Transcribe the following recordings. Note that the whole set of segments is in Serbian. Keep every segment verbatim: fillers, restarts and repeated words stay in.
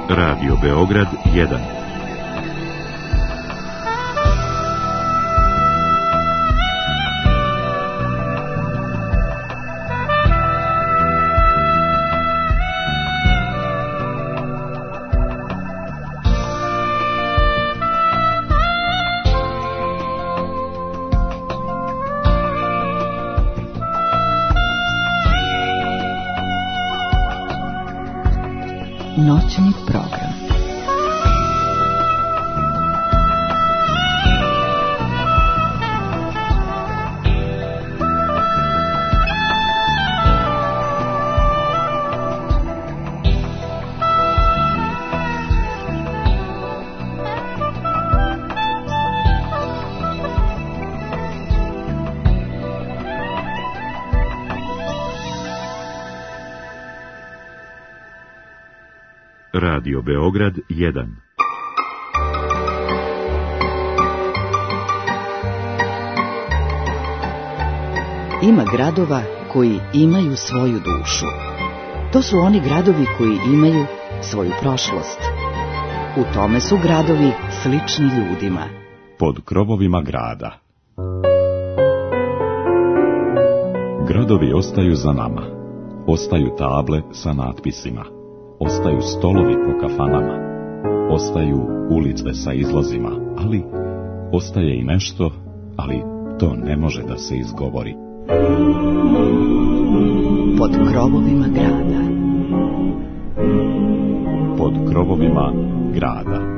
Radio Beograd jedan. Noćni program. Radio Beograd jedan. Ima gradova koji imaju svoju dušu. To su oni gradovi koji imaju svoju prošlost. U tome su gradovi slični ljudima. Pod krovovima grada. Gradovi ostaju za nama. Ostaju table sa natpisima. Ostaju stolovi po kafanama, ostaju ulice sa izlozima, ali ostaje i nešto, ali to ne može da se izgovori. Pod krovovima grada. Pod krovovima grada.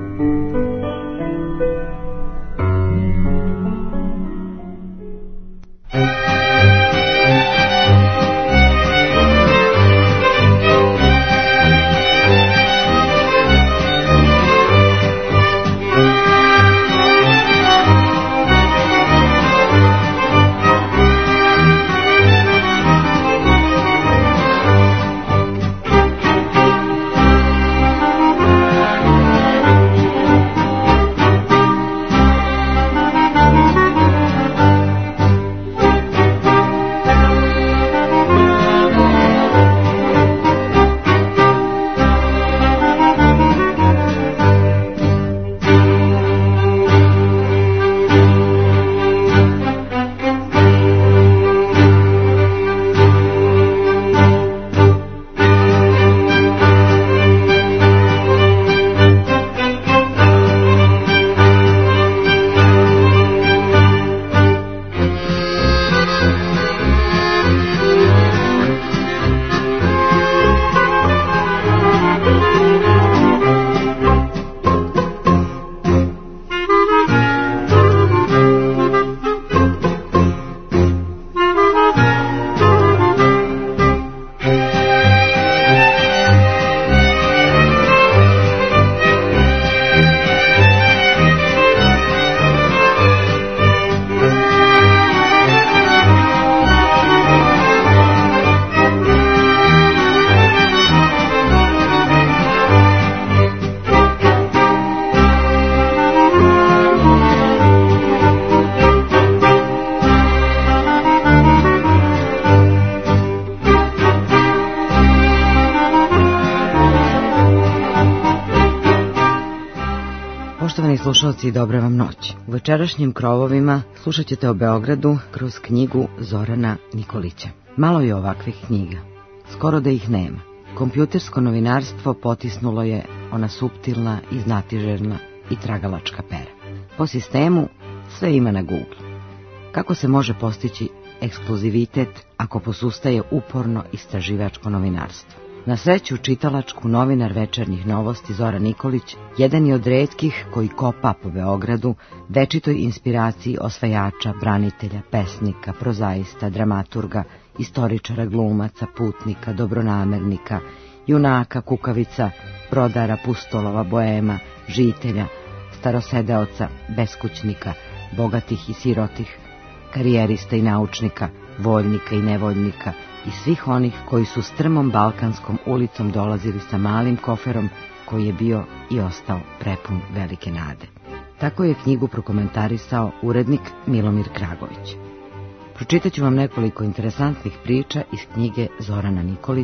Slušalci, dobra vam noć. U večerašnjim krovovima slušat ćete o Beogradu kroz knjigu Zorana Nikolića. Malo je ovakvih knjiga. Skoro da ih nema. Kompjutersko novinarstvo potisnulo je ona suptilna i znatiželjna i tragalačka pera. Po sistemu sve ima na Google. Kako se može postići ekskluzivitet ako posustaje uporno istraživačko novinarstvo? Na sreću čitalačku novinar Večernjih novosti Zoran Nikolić jedan je od retkih koji kopa po Beogradu, večitoj inspiraciji osvajača, branitelja, pesnika, prozaista, dramaturga, istoričara, glumaca, putnika, dobronamernika, junaka, kukavica, brodara, pustolova, boema, žitelja, starosedeoca, beskućnika, bogatih i sirotih, karijerista i naučnika, voljnika i nevoljnika, i svih onih koji su strmom balkanskom ulicom dolazili sa malim koferom koji je bio i ostao prepun velike nade. Tako je knjigu prokomentarisao urednik Milomir Kragović. Pročitat ću vam nekoliko interesantnih priča iz knjige Zorana Nikolića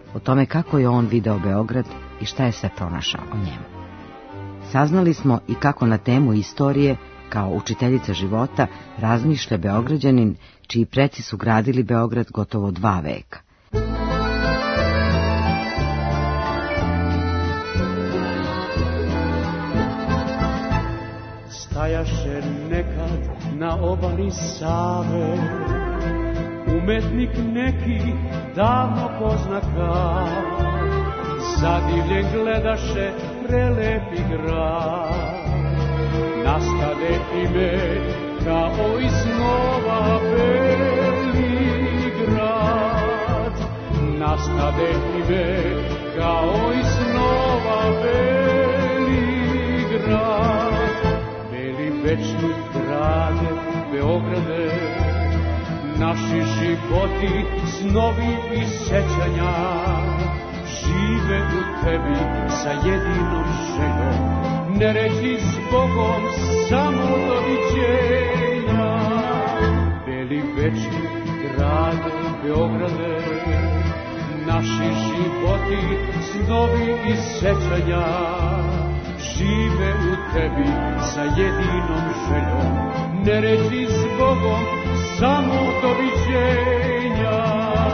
o tome kako je on video Beograd i šta je sve pronašao o njemu. Saznali smo i kako na temu istorije, kao učiteljica života, razmišlja Beograđanin, čiji preci su gradili Beograd gotovo dva veka. Stajaše nekad na obali Save umetnik neki davno poznaka, zadivljen gledaše prelepi grad. Nastade ime kao iz snova Beligrad, nastade ime kao iz snova Beligrad. Beli večni grade Beograde, naši životi, snovi i sećanja žive u tebi sa jedinom željom. Ne reći s Bogom samo doviđenja. Beli večni grade Beograde, naši životi, snovi i sećanja žive u tebi sa jedinom željom. Ne reći s Bogom samo doviđenja.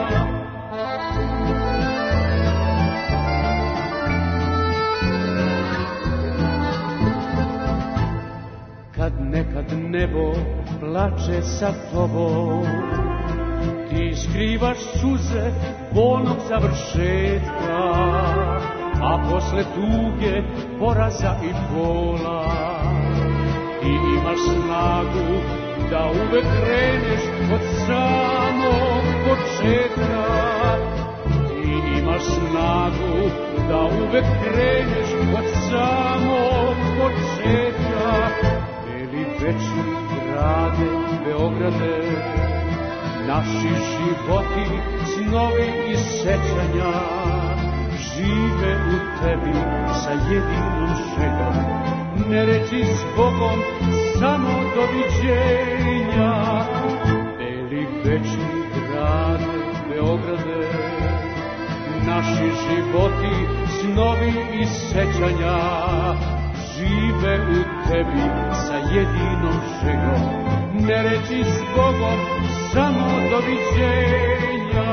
Kad nekad nebo plače sa tobom, ti skrivaš suze bolnog završetka, a posle tuge, poraza i bola ti imaš snagu da uvek kreneš od samog početka. Ti imaš snagu da uvek kreneš od samog početka. Beli večni grade Beograde, naši životi, snovi i sećanja žive u tebi sa jedinom željom. Ne reći s Bogom samo doviđenja. Beli večni grade Beograde, naši životi, snovi i sećanja žive u tebi sa jedinom željom. Ne reći s Bogom samo doviđenja.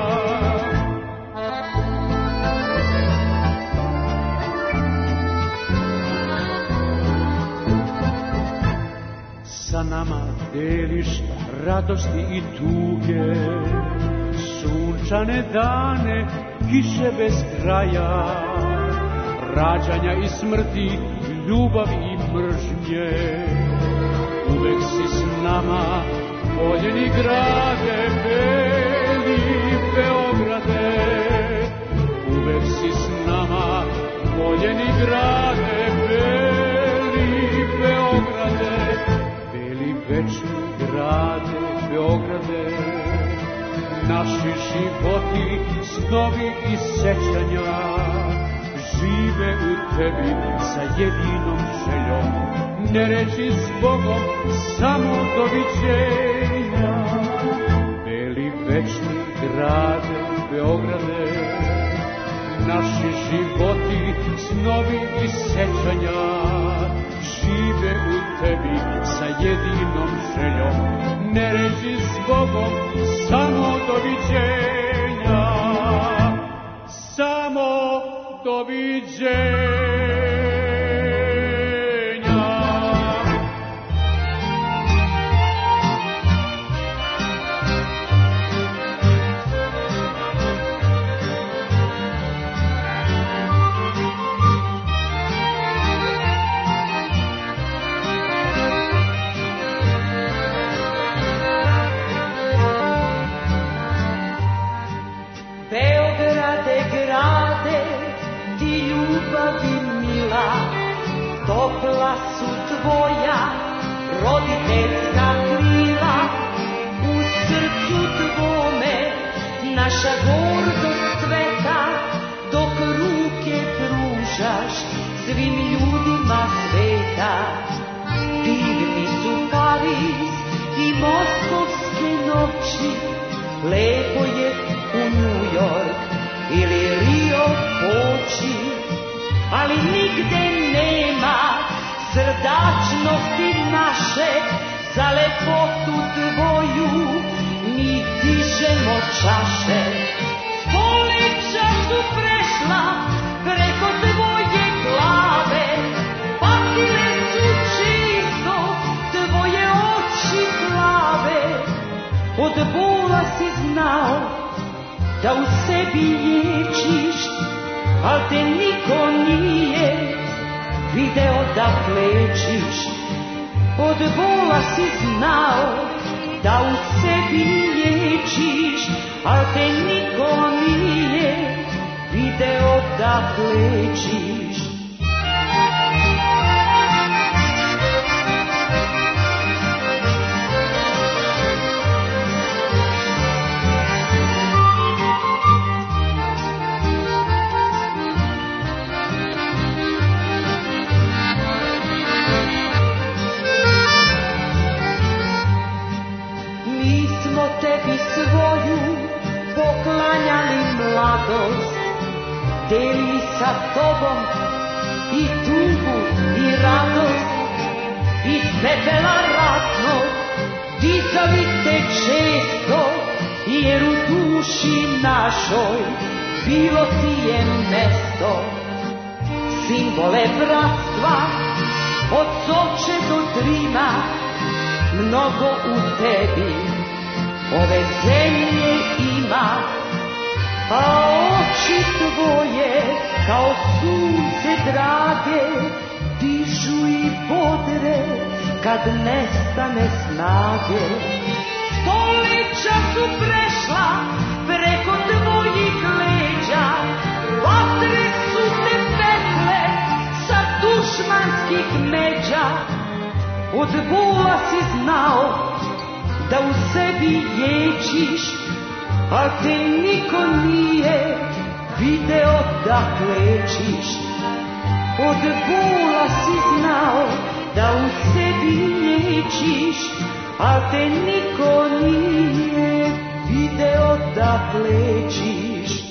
Sa nama deliš radosti i tuge, sunčane dane, kiše bez kraja, rađanja i smrti, ljubavi i mržnje. Uvek si s nama, voljeni grade, beli Beograde. Uvek si s nama, voljeni grade, beli Beograde. Večni grade Beograde, naši životi, snovi i sećanja žive u tebi sa jedinom željom. Ne reći s Bogom samo doviđenja. Beli večni grade Beograde, naši životi, snovi i sećanja žive u tebi sa jedinom željom. Ne reći s Bogom samo doviđenja. Samo doviđenja. Topla su tvoja roditeljska krila, u srcu tvome naša gordost cveta, dok ruke pružaš svim ljudima sveta. Divni su Pariz i moskovske noći, lepo je u New York ili Rio lažnosti naše, za lepotu tvoju mi dižemo čaše. Stoljeća su prešla preko tvoje glave, patile su čisto tvoje oči plave. Od bola si znao da u sebi liječiš, al te niko nije video da plečiš. Od bola si znao da u sebi liječiš, al te niko nije video da plečiš. Tebi svoju poklanjali mladost, deli sa tobom i tugu i radost. Iz pepela ratnog dizali te često, jer u duši našoj bilo ti je mesto. Simbole bratstva od Soče do Drina, mnogo u tebi ove zemlje ima, a oči tvoje kao sunce drage dižu i bodre kad nestane snage. Stoljeća su prešla preko tvojih leđa, vatre su te pekle sa dušmanskih međa. Od bola si znao da u sebi ječiš, a te niko nije video da klečiš. Od bola si znao da u sebi ječiš, a te niko nije video da klečiš.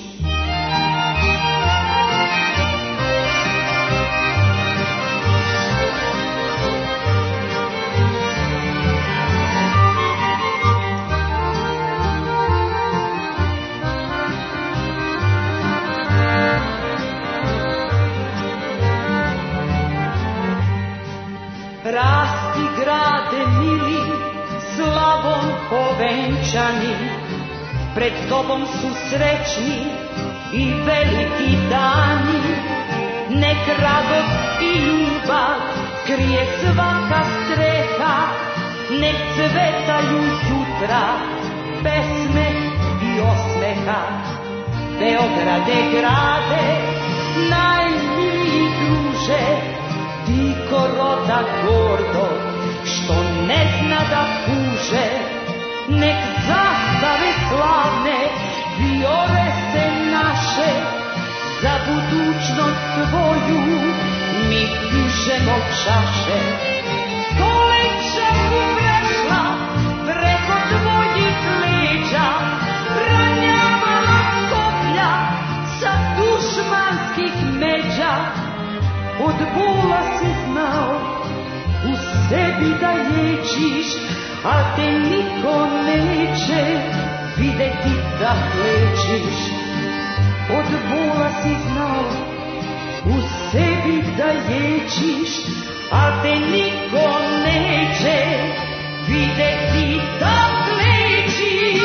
Rasti grade mili, slavom povenčani, pred tobom su srećni i veliki dani. Nek radost i ljubav krije svaka streha, nek cvetaju jutra pesme i osmeha. Beograde grade, najmiliji druže, ti ko roda gordo, što ne zna da puže. Nek zastave slavne, viore se naše, za budućnost tvoju mi dižemo čaše. Stoljeća su prešla preko tvojih leđa, ranjavala koplja sa dušmanskih međa. Od bola si znao u sebi da liječiš, a te niko neće videti da klečiš. Od bola si znao u sebi da liječiš, a te niko neće videti da klečiš.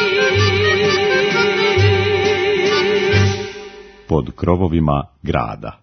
Pod krovovima grada.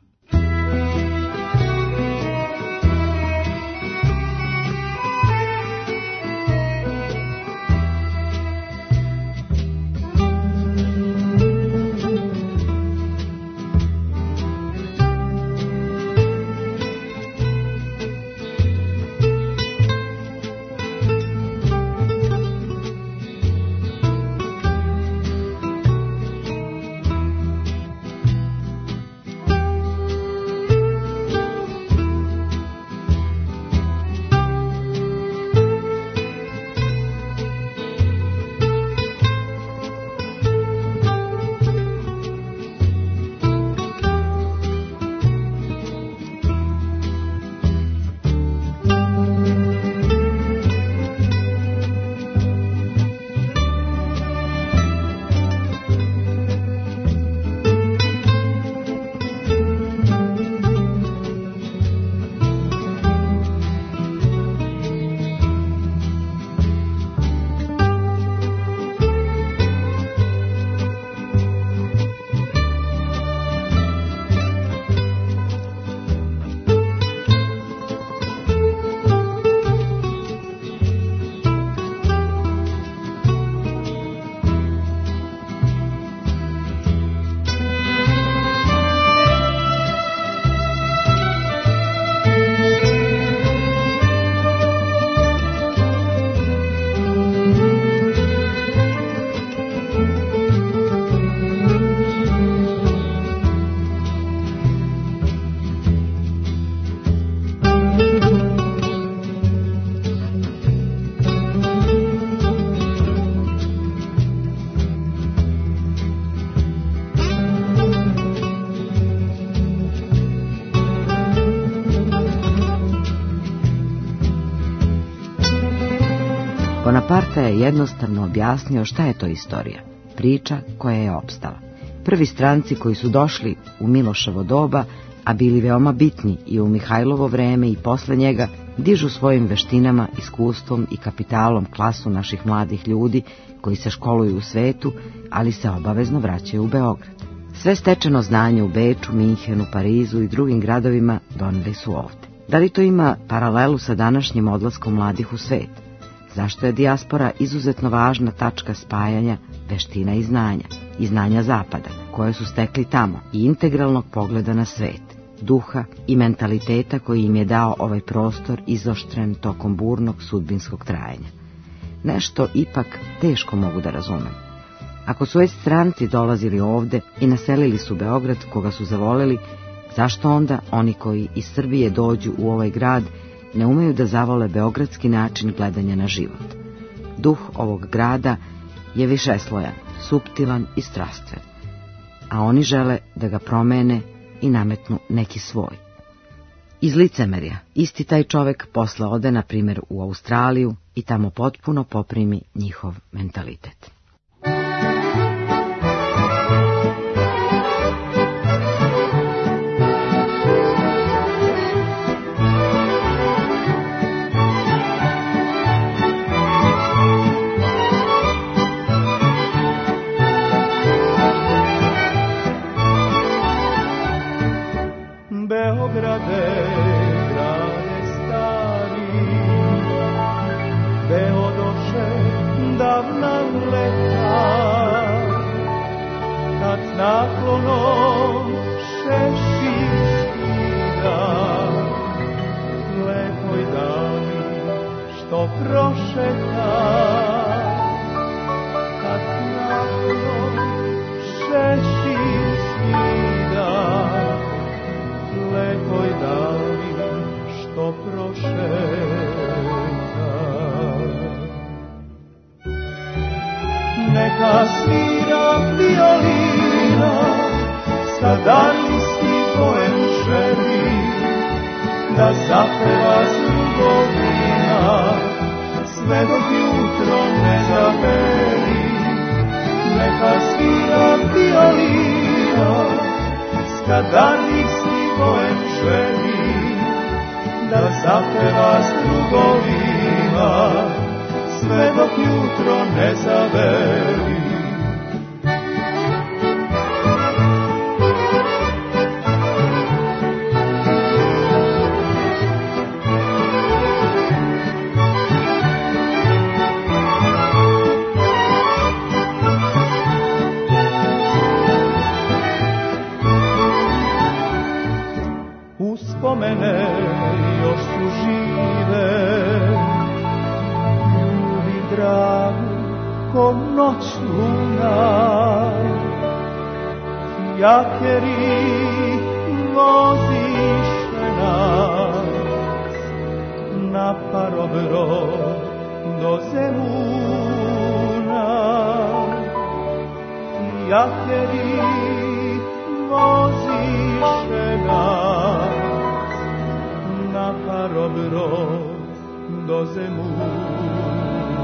je jednostavno objasnio šta je to istorija, priča koja je opstala. Prvi stranci koji su došli u Miloševo doba, a bili veoma bitni i u Mihajlovo vreme i posle njega, dižu svojim veštinama, iskustvom i kapitalom klasu naših mladih ljudi koji se školuju u svetu, ali se obavezno vraćaju u Beograd. Sve stečeno znanje u Beču, Minhenu, Parizu i drugim gradovima doneli su ovde. Da li to ima paralelu sa današnjim odlaskom mladih u svet? Zašto je dijaspora izuzetno važna tačka spajanja veština i znanja, i znanja zapada, koje su stekli tamo, i integralnog pogleda na svet, duha i mentaliteta koji im je dao ovaj prostor izoštren tokom burnog sudbinskog trajanja? Nešto ipak teško mogu da razumem. Ako su već stranci dolazili ovde i naselili su Beograd koga su zavoleli, zašto onda oni koji iz Srbije dođu u ovaj grad ne umeju da zavole beogradski način gledanja na život? Duh ovog grada je višeslojan, suptilan i strastven, a oni žele da ga promene i nametnu neki svoj. Iz licemerja isti taj čovek posle ode, na primjer, u Australiju i tamo potpuno poprimi njihov mentalitet. Beograde, grade stari, beodoše davna leta, kad s naklonom šešir skida, lepoj dani što prošeta, kad s naklonom šešir skida, lepoj dani što prošeta. Neka svira violina, skadanisti poem želi, da zapeva s drugovima, sve dok jutro ne zaveri. Neka svira violina, skadanisti poem želi, da zapeva s drugovima, sve dok jutro ne zaveri. Uspomene još su žive, ljubi dragi ko noć luna, jakeri voziše nas na parobrod do Zemuna. Jakeri voziše nas na parobrod do Zemuna.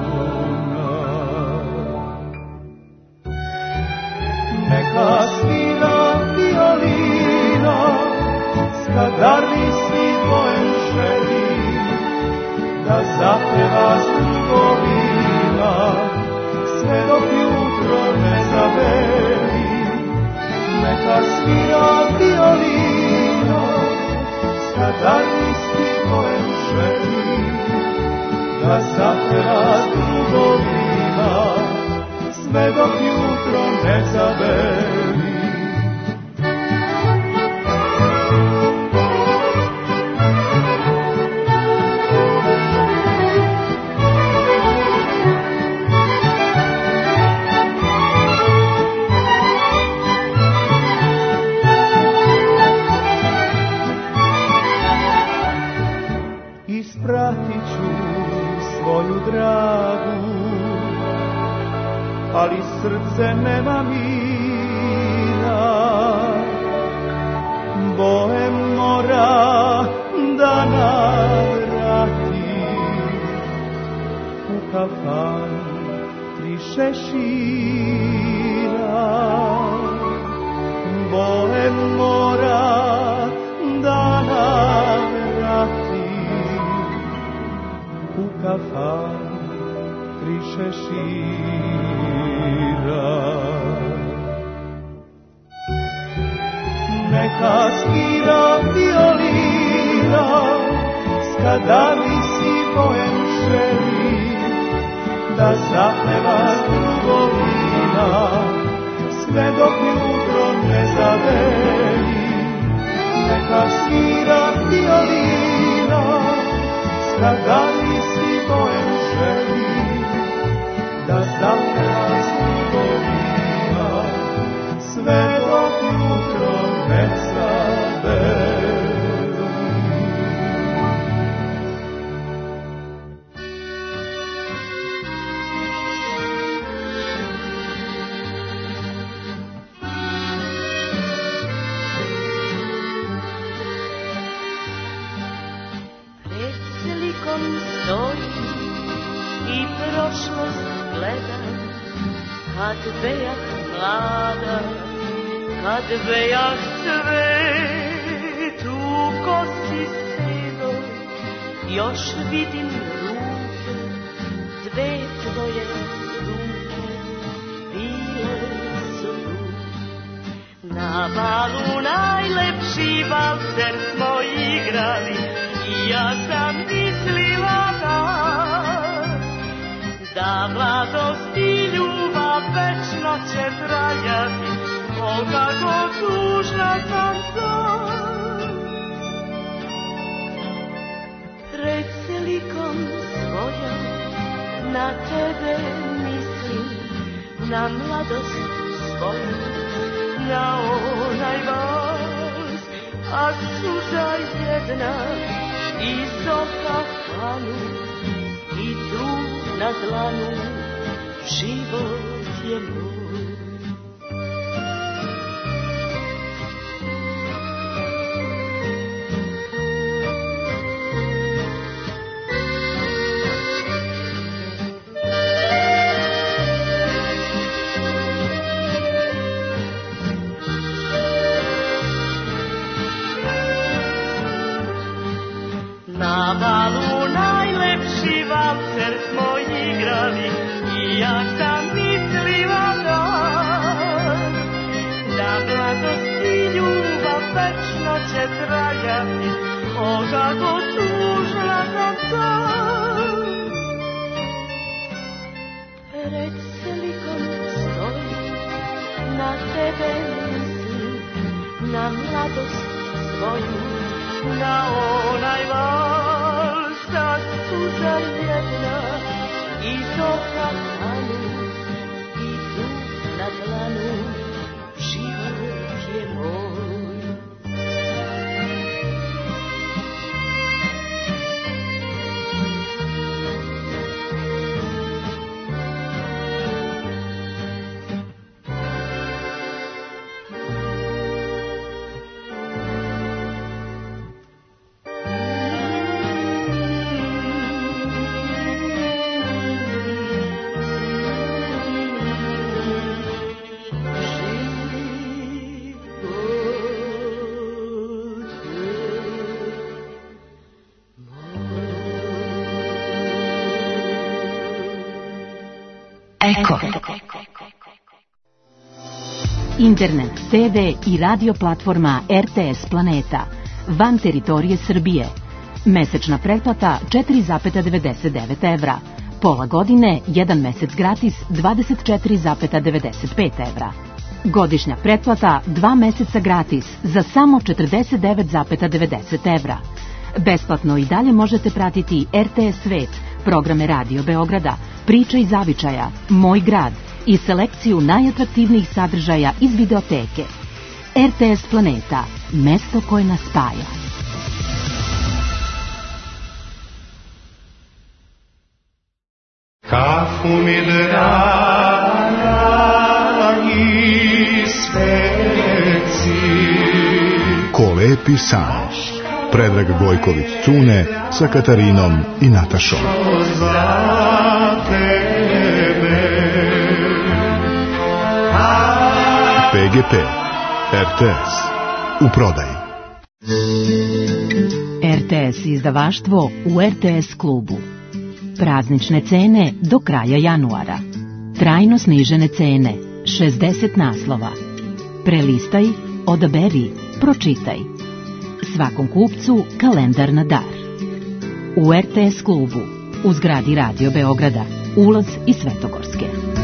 Neka svira violina, skadanisti poem želi, da zapeva s drugovima, sve dok jutro ne zaveri. Neka svira violina, skadanisti poem želi, da zapeva s drugovima, sve dok jutro ne zaveri. kafan tri šešira. Neka svira violina, skadali si mojem želi, da zapeva drugovina, sve dok jutro ne zaveri. Neka svira violina, skadali si mojem želi, da zapeva drugovina, sve dok jutro ne zaveri. Kad bejah mlada, kad bejah cvet u kosi sedoj, još vidim ruke, dve tvoje ruke, bile su tu. Na balu najlepši valser smo igrali i ja sam mislila da, da mladost i ljubav večno će trajati, o kako tužna sam sad. Pred slikom svojom na tebe mislim, na mladost svoju, na onaj vas, a suza jedna iz oka kanu i tu na dlanu život je moj. Na balu najlepši valcer smo igrali i ja sam mislila da, da mladost i ljubav večno će trajati, o kako tužna sam sad. Pred slikom stojim, na tebe mislim, na mladost svoju, na onaj vals, ta suza jedna iz oka kanu i tu na dlanu život je moj. Eko. Internet, te ve i radio platforma er te es Planeta van teritorije Srbije. Mesečna pretplata četiri zarez devedeset devet evra. Pola godine, jedan mesec gratis dvadeset četiri zarez devedeset pet evra. Godišnja pretplata dva meseca gratis za samo četrdeset devet zarez devedeset evra. Besplatno i dalje možete pratiti er te es Svet, programe Radio Beograda, Priča iz zavičaja, Moj grad i selekciju najatraktivnijih sadržaja iz videoteke. er te es Planeta, mesto koje nas spaja. Kafu mi dragi sveci, Ko lepi san. Predrag Gojković Cune sa Katarinom i Natašom. pe ge pe, er te es, u prodaji. er te es izdavaštvo u er te es klubu. Praznične cene do kraja januara. Trajno snižene cene, šezdeset naslova. Prelistaj, odaberi, pročitaj. Svakom kupcu kalendar na dar. U er te es klubu, u zgradi Radio Beograda, ulaz iz Svetogorske.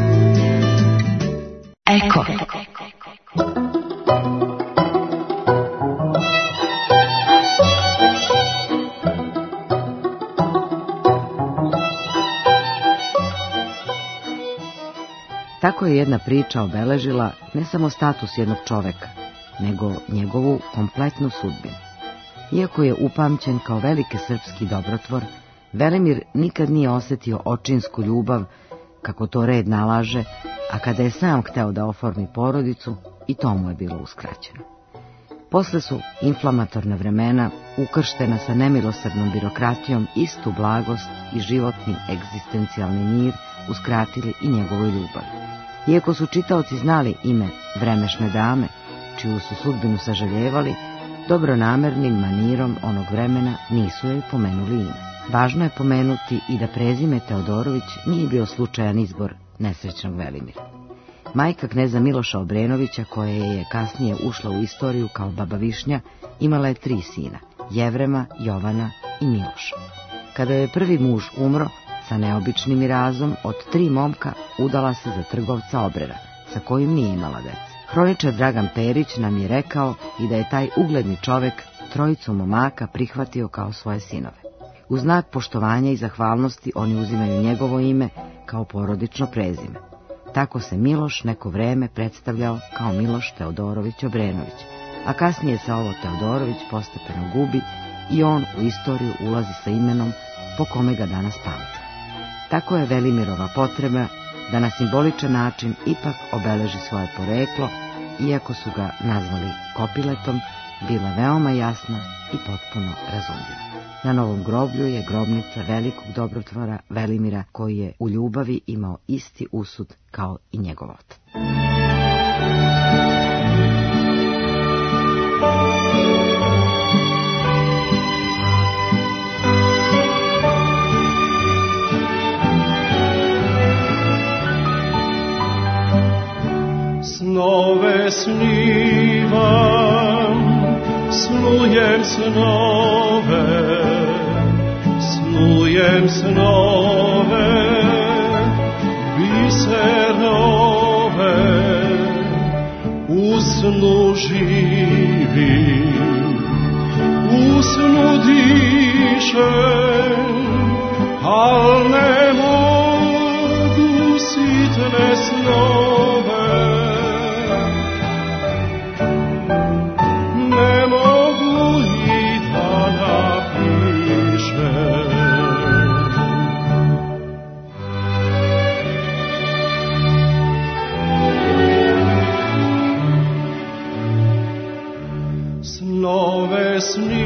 Eko. Tako je jedna priča obeležila ne samo status jednog čoveka, nego njegovu kompletnu sudbinu. Iako je upamćen kao veliki srpski dobrotvor, Velimir nikad nije osjetio očinsku ljubav, kako to red nalaže, a kada je sam hteo da oformi porodicu, i to mu je bilo uskraćeno. Posle su inflamatorna vremena, ukrštena sa nemilosrdnom birokratijom, istu blagost i životni egzistencijalni mir uskratili i njegovoj ljubavi. Iako su čitaoci znali ime vremešne dame, čiju su sudbinu sažaljevali, dobronamernim manirom onog vremena nisu joj pomenuli ime. Važno je pomenuti i da prezime Teodorović nije bio slučajan izbor nesrećnog Velimira. Majka kneza Miloša Obrenovića, koja je kasnije ušla u istoriju kao baba Višnja, imala je tri sina, Jevrema, Jovana i Miloša. Kada je prvi muž umro, sa neobičnim mirazom, od tri momka udala se za trgovca Obrera, sa kojim nije imala dece. Hroničar Dragan Perić nam je rekao i da je taj ugledni čovek trojicu momaka prihvatio kao svoje sinove. U znak poštovanja i zahvalnosti oni uzimaju njegovo ime kao porodično prezime. Tako se Miloš neko vreme predstavljao kao Miloš Teodorović Obrenović, a kasnije se ovo Teodorović postepeno gubi i on u istoriju ulazi sa imenom po kome ga danas pamti. Tako je Velimirova potreba da na simboličan način ipak obeleži svoje poreklo, iako su ga nazvali Kopiletom, bila veoma jasna i potpuno razumljiva. Na novom groblju je grobnica velikog dobrotvora Velimira, koji je u ljubavi imao isti usud kao i njegov otac. Snove snivam, snujem snove, snujem snove, biserove, u snu živim, u snu dišem, al ne mogu sitne snove. Snove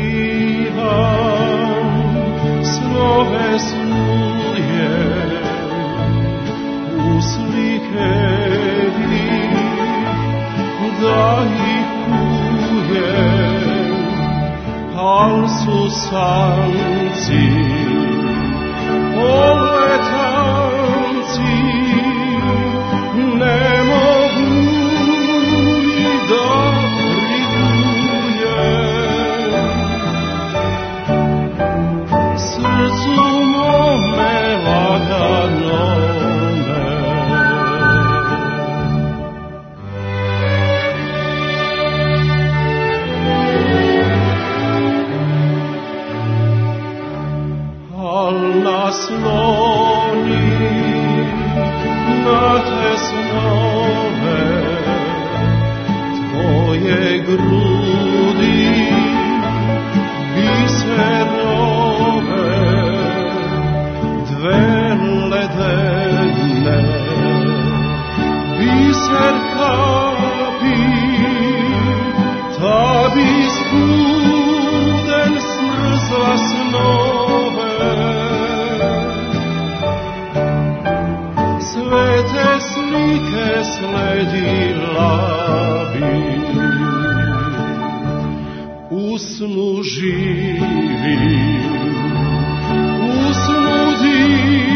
snivam, snove snujem, u slike da ih kujem, al su sanci, poletanci, ne mogu i da nasloni na te snove, tvoje grudi biserove, dve ledene biser kapi, ta bi studen smrzla snove. Sve te slike sledila bi, u snu živim, u snu divim.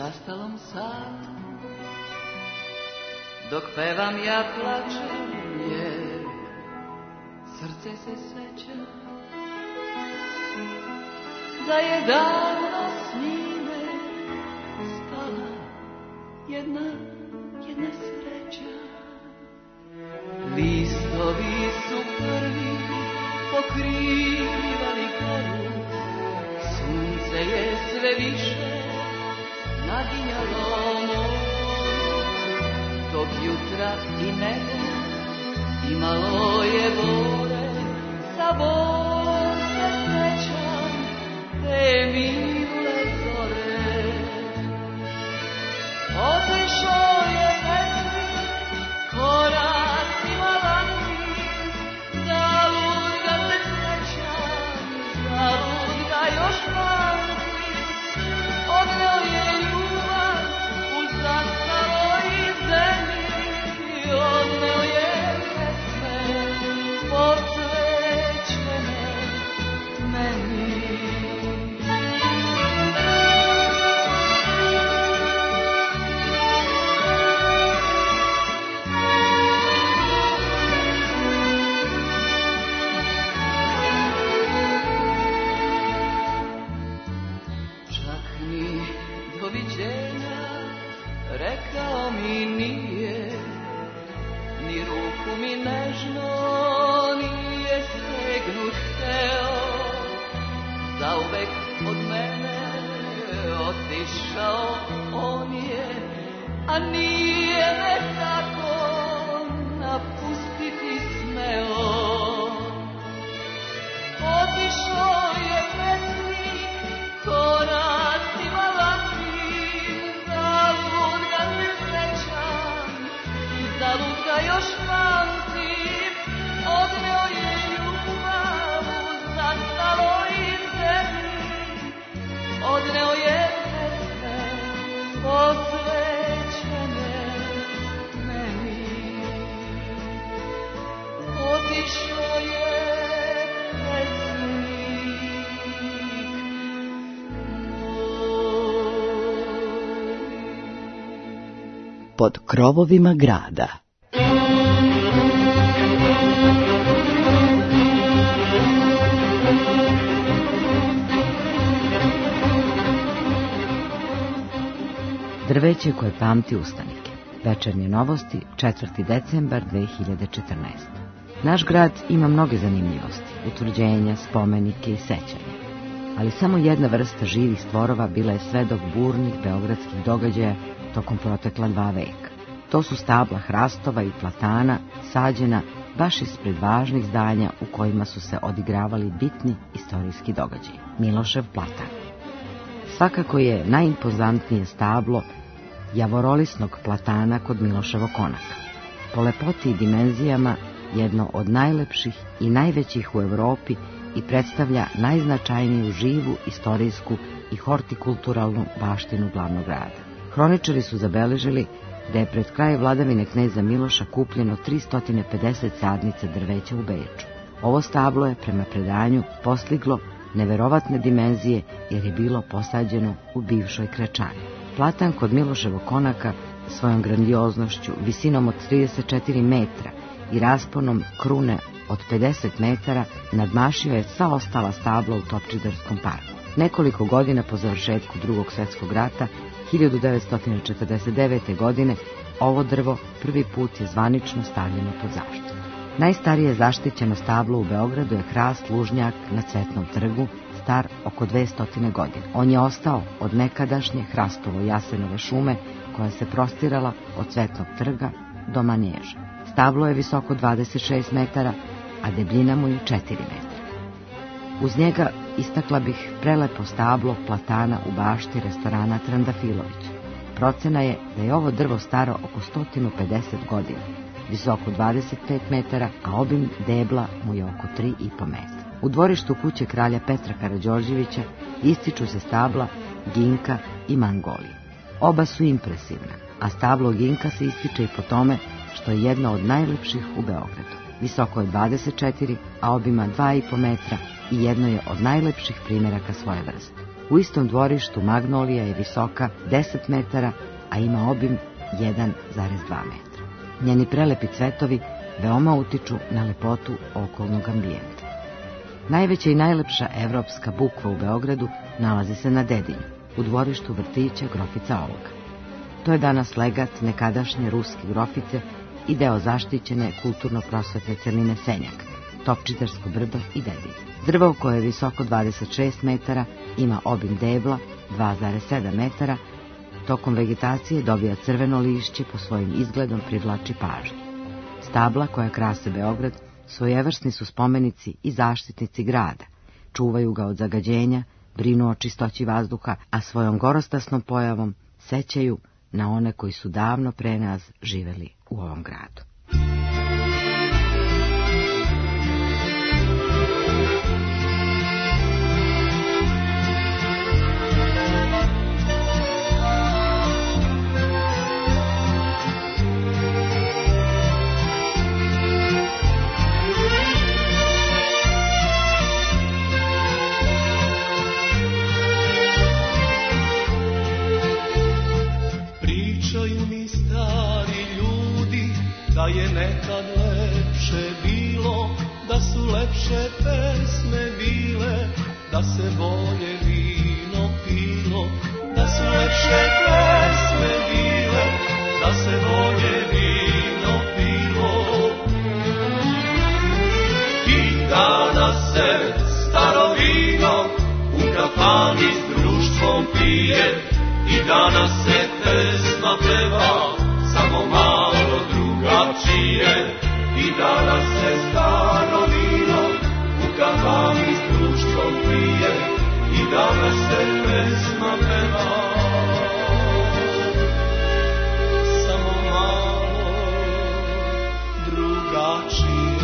zastalom satu, dok pevam ja plačem, jer srce se seća da je davno s njime spala jedna, jedna sreća. Listovi su prvi pokrivali koru, sunce je sve više naginjalo moru. Tog jutra i nebo imalo je bore, sa borce srećan te mile zore. Otišao je pesnik koracima laki, zalud ga se srećan, zalud ga još pamti. Odneo je ljubav u zastaloj zemlji, odneo je pesme posvećene meni. Rekao mi nije, ni ruku mi nežno nije stegnut hteo. Zauvek od mene otišao on je, a nije me tako napustiti smeo. Otišao je pesnik koracima lakim, zalud ga se srećam, zalud ga još pamtim. Odneo je ljubav u zastaloj zemlji, odneo je pesme posvećene meni. Otišao je Pod krovovima grada. Drveće koje pamti ustanike. Večernje novosti, četvrti decembar dve hiljade četrnaeste. Naš grad ima mnoge zanimljivosti, utvrđenja, spomenike i sećanja. Ali samo jedna vrsta živih stvorova bila je svedok burnih beogradskih događaja tokom protekla dva veka. To su stabla hrastova i platana, sađena baš ispred važnih zdanja u kojima su se odigravali bitni istorijski događaji. Milošev platan. Svakako je najimpozantnije stablo javorolisnog platana kod Miloševog konaka. Po lepoti i dimenzijama jedno od najlepših i najvećih u Evropi i predstavlja najznačajniju živu, istorijsku i hortikulturalnu baštinu glavnog grada. Hroničari su zabeležili da je pred kraj vladavine kneza Miloša kupljeno tristo pedeset sadnica drveća u Beču. Ovo stablo je prema predanju postiglo neverovatne dimenzije jer je bilo posađeno u bivšoj Krečani. Platan kod Miloševog konaka svojom grandioznošću, visinom od trideset četiri metra i rasponom krune od pedeset metara nadmašio je sva ostala stabla u Topčiderskom parku. Nekoliko godina po završetku Drugog svjetskog rata, hiljadu devetsto četrdeset devete. godine, ovo drvo prvi put je zvanično stavljeno pod zaštitu. Najstarije zaštićeno stablo u Beogradu je hrast lužnjak na Cvetnom trgu, star oko dvesta godina. On je ostao od nekadašnje hrastovo-jasenove šume koja se prostirala od Cvetnog trga do Manježa. Stablo je visoko dvadeset šest metara, a debljina mu je četiri metra. Uz njega istakla bih prelepo stablo platana u bašti restorana Trandafilović. Procena je da je ovo drvo staro oko sto pedeset godina, visoko dvadeset pet metara, a obim debla mu je oko tri i po metra. U dvorištu kuće kralja Petra Karađorđevića ističu se stabla ginka i mangolije. Oba su impresivna, a stablo ginka se ističe i po tome što je jedno od najlepših u Beogradu. Visoko je dvadeset četiri, a obima dva i po metra i jedno je od najlepših primjeraka svoje vrste. U istom dvorištu magnolija je visoka deset metara, a ima obim jedan zarez dva metra. Njeni prelepi cvetovi veoma utiču na lepotu okolnog ambijenta. Najveća i najlepša evropska bukva u Beogradu nalazi se na Dedinju, u dvorištu vrtića Grofica Ovoga. To je danas legat nekadašnje ruske Grofice i deo zaštićene kulturno-prosvetne celine Senjak, Topčidersko brdo i Dedinje. Drvo koje je visoko dvadeset šest metara, ima obim debla dva zarez sedam metara, tokom vegetacije dobija crveno lišće, po svojim izgledom privlači pažnju. Stabla koja krase Beograd svojevrsni su spomenici i zaštitnici grada, čuvaju ga od zagađenja, brinu o čistoći vazduha, a svojom gorostasnom pojavom sećaju na one koji su davno pre nas živeli u ovom gradu. Da je nekad lepše bilo, da su lepše pesme bile, da se bolje vino pilo, da su lepše pesme bile, da se bolje vino pilo. I danas se staro vino u kafani s društvom pije, i danas se pesma peva samo malo drugačije. I danas se staro vino u kafani s društvom pije, i danas se pesma peva samo malo drugačije.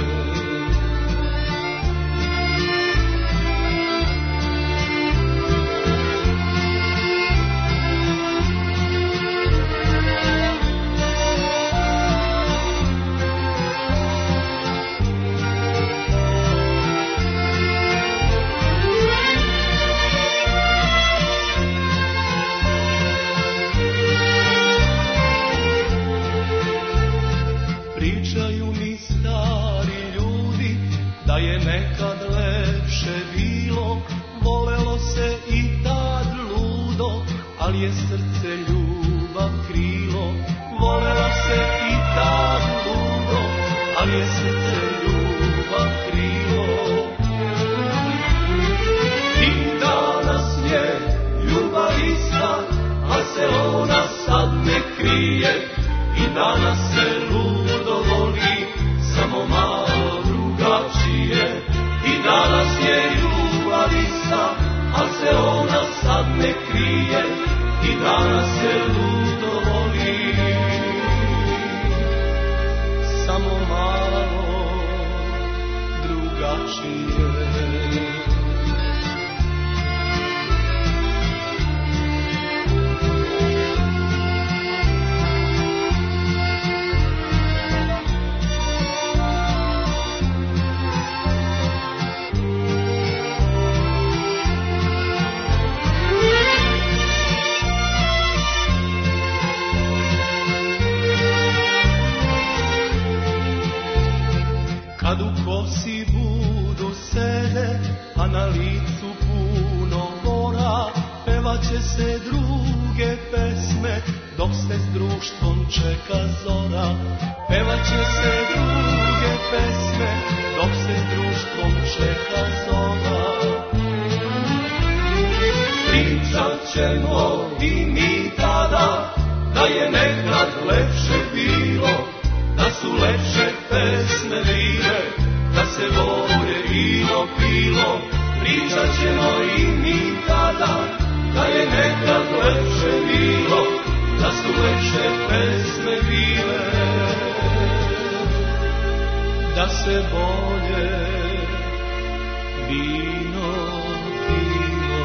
Ali je srce ljubav krilo, volelo se i tad ludo, ali je srce ljubav krilo. I danas je ljubav ista, a se ona sad ne krije, i danas se ludo voli, samo malo drugačije. I danas je ljubav ista, a se ona sad ne krije, i danas se ludo voli, samo malo drugačije. Kad u kosi budu sede, a na licu puno mora, pevaće se druge pesme, dok se s društvom čeka zora. Pevaće se druge pesme, dok se s društvom čeka zora. Pričat ćemo i mi tada, da je nekad lepše bilo, da su lepše pesme bile, da se bolje vino pilo. Pričat ćemo i mi tada, da je nekad lepše bilo, da su lepše pesme bile, da se bolje vino pilo.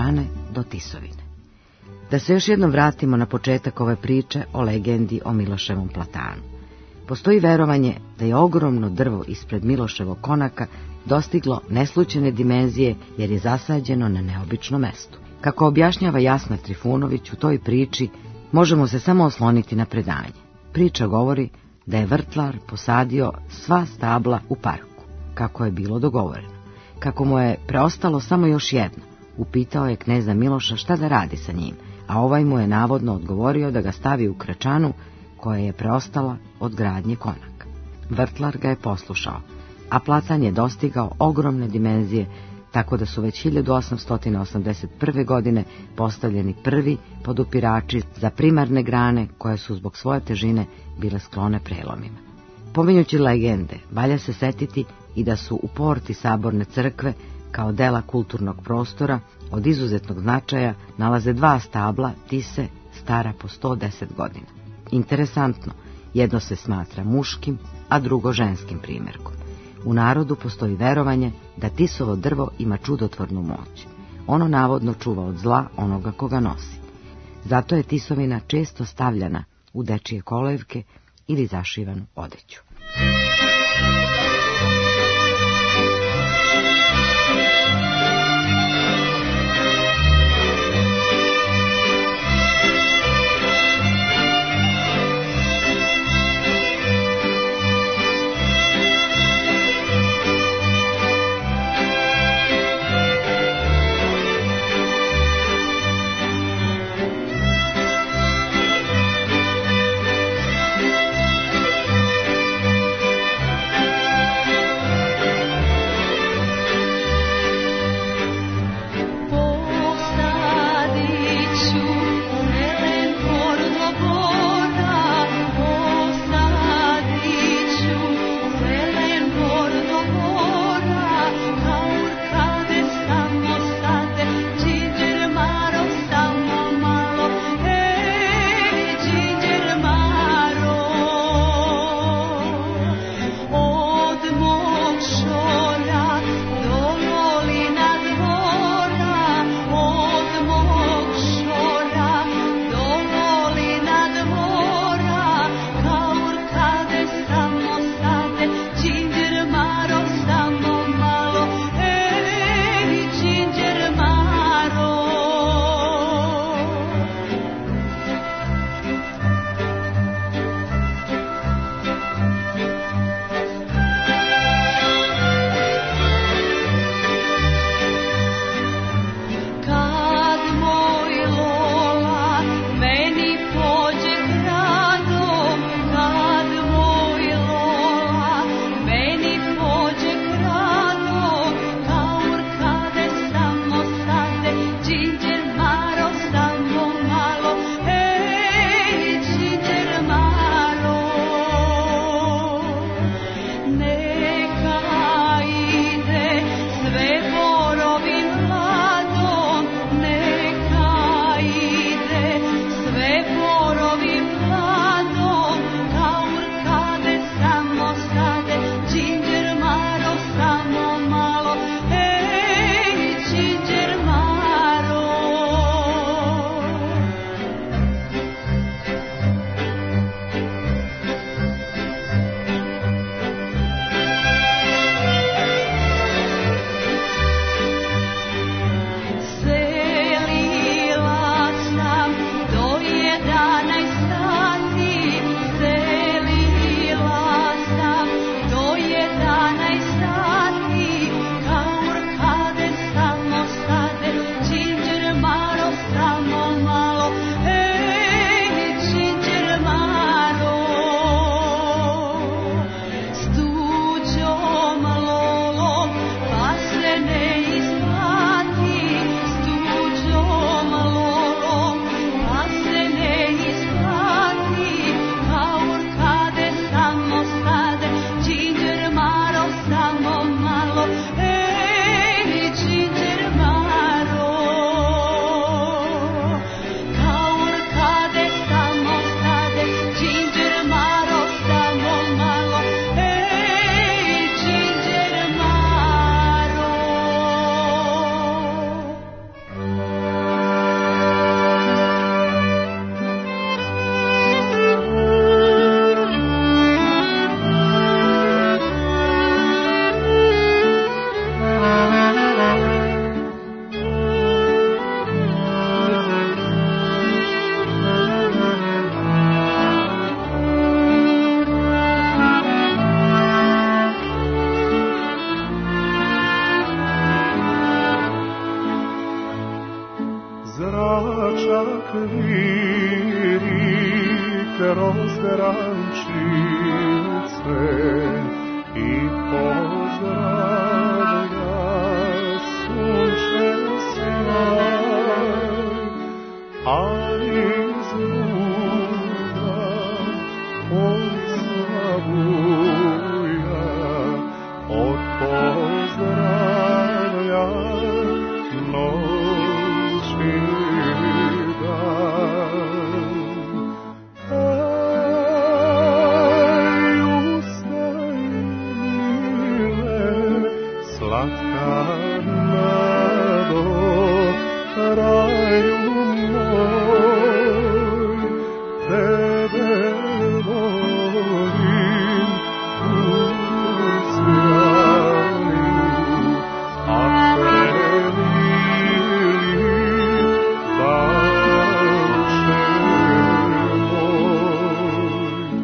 Plane do Tisovine. Da se još jednom vratimo na početak ove priče o legendi o Miloševom platanu. Postoji verovanje da je ogromno drvo ispred Miloševog konaka dostiglo neslućene dimenzije jer je zasađeno na neobično mesto. Kako objašnjava Jasna Trifunović u toj priči, možemo se samo osloniti na predanje. Priča govori da je vrtlar posadio sva stabla u parku, kako je bilo dogovoreno. Kako mu je preostalo samo još jedno, upitao je kneza Miloša šta da radi sa njim, a ovaj mu je navodno odgovorio da ga stavi u krečanu koja je preostala od gradnje konaka. Vrtlar ga je poslušao, a platan je dostigao ogromne dimenzije, tako da su već hiljadu osamsto osamdeset prve. godine postavljeni prvi podupirači za primarne grane koje su zbog svoje težine bile sklone prelomima. Pominjući legende, valja se setiti i da su u porti Saborne crkve kao dela kulturnog prostora od izuzetnog značaja nalaze dva stabla Tise stara po sto deset godina. Interesantno, jedno se smatra muškim, a drugo ženskim primjerkom. U narodu postoji verovanje da Tisovo drvo ima čudotvornu moć. Ono navodno čuva od zla onoga koga nosi. Zato je Tisovina često stavljana u dečije kolevke ili zašivanu odeću. Isplati, i pozdravlja sunčen sjaj, ali zvuda odzavuja od pozdravlja noći dan. Slatka nado, raju moj, tebe volim u sjaju, a premili danče moj.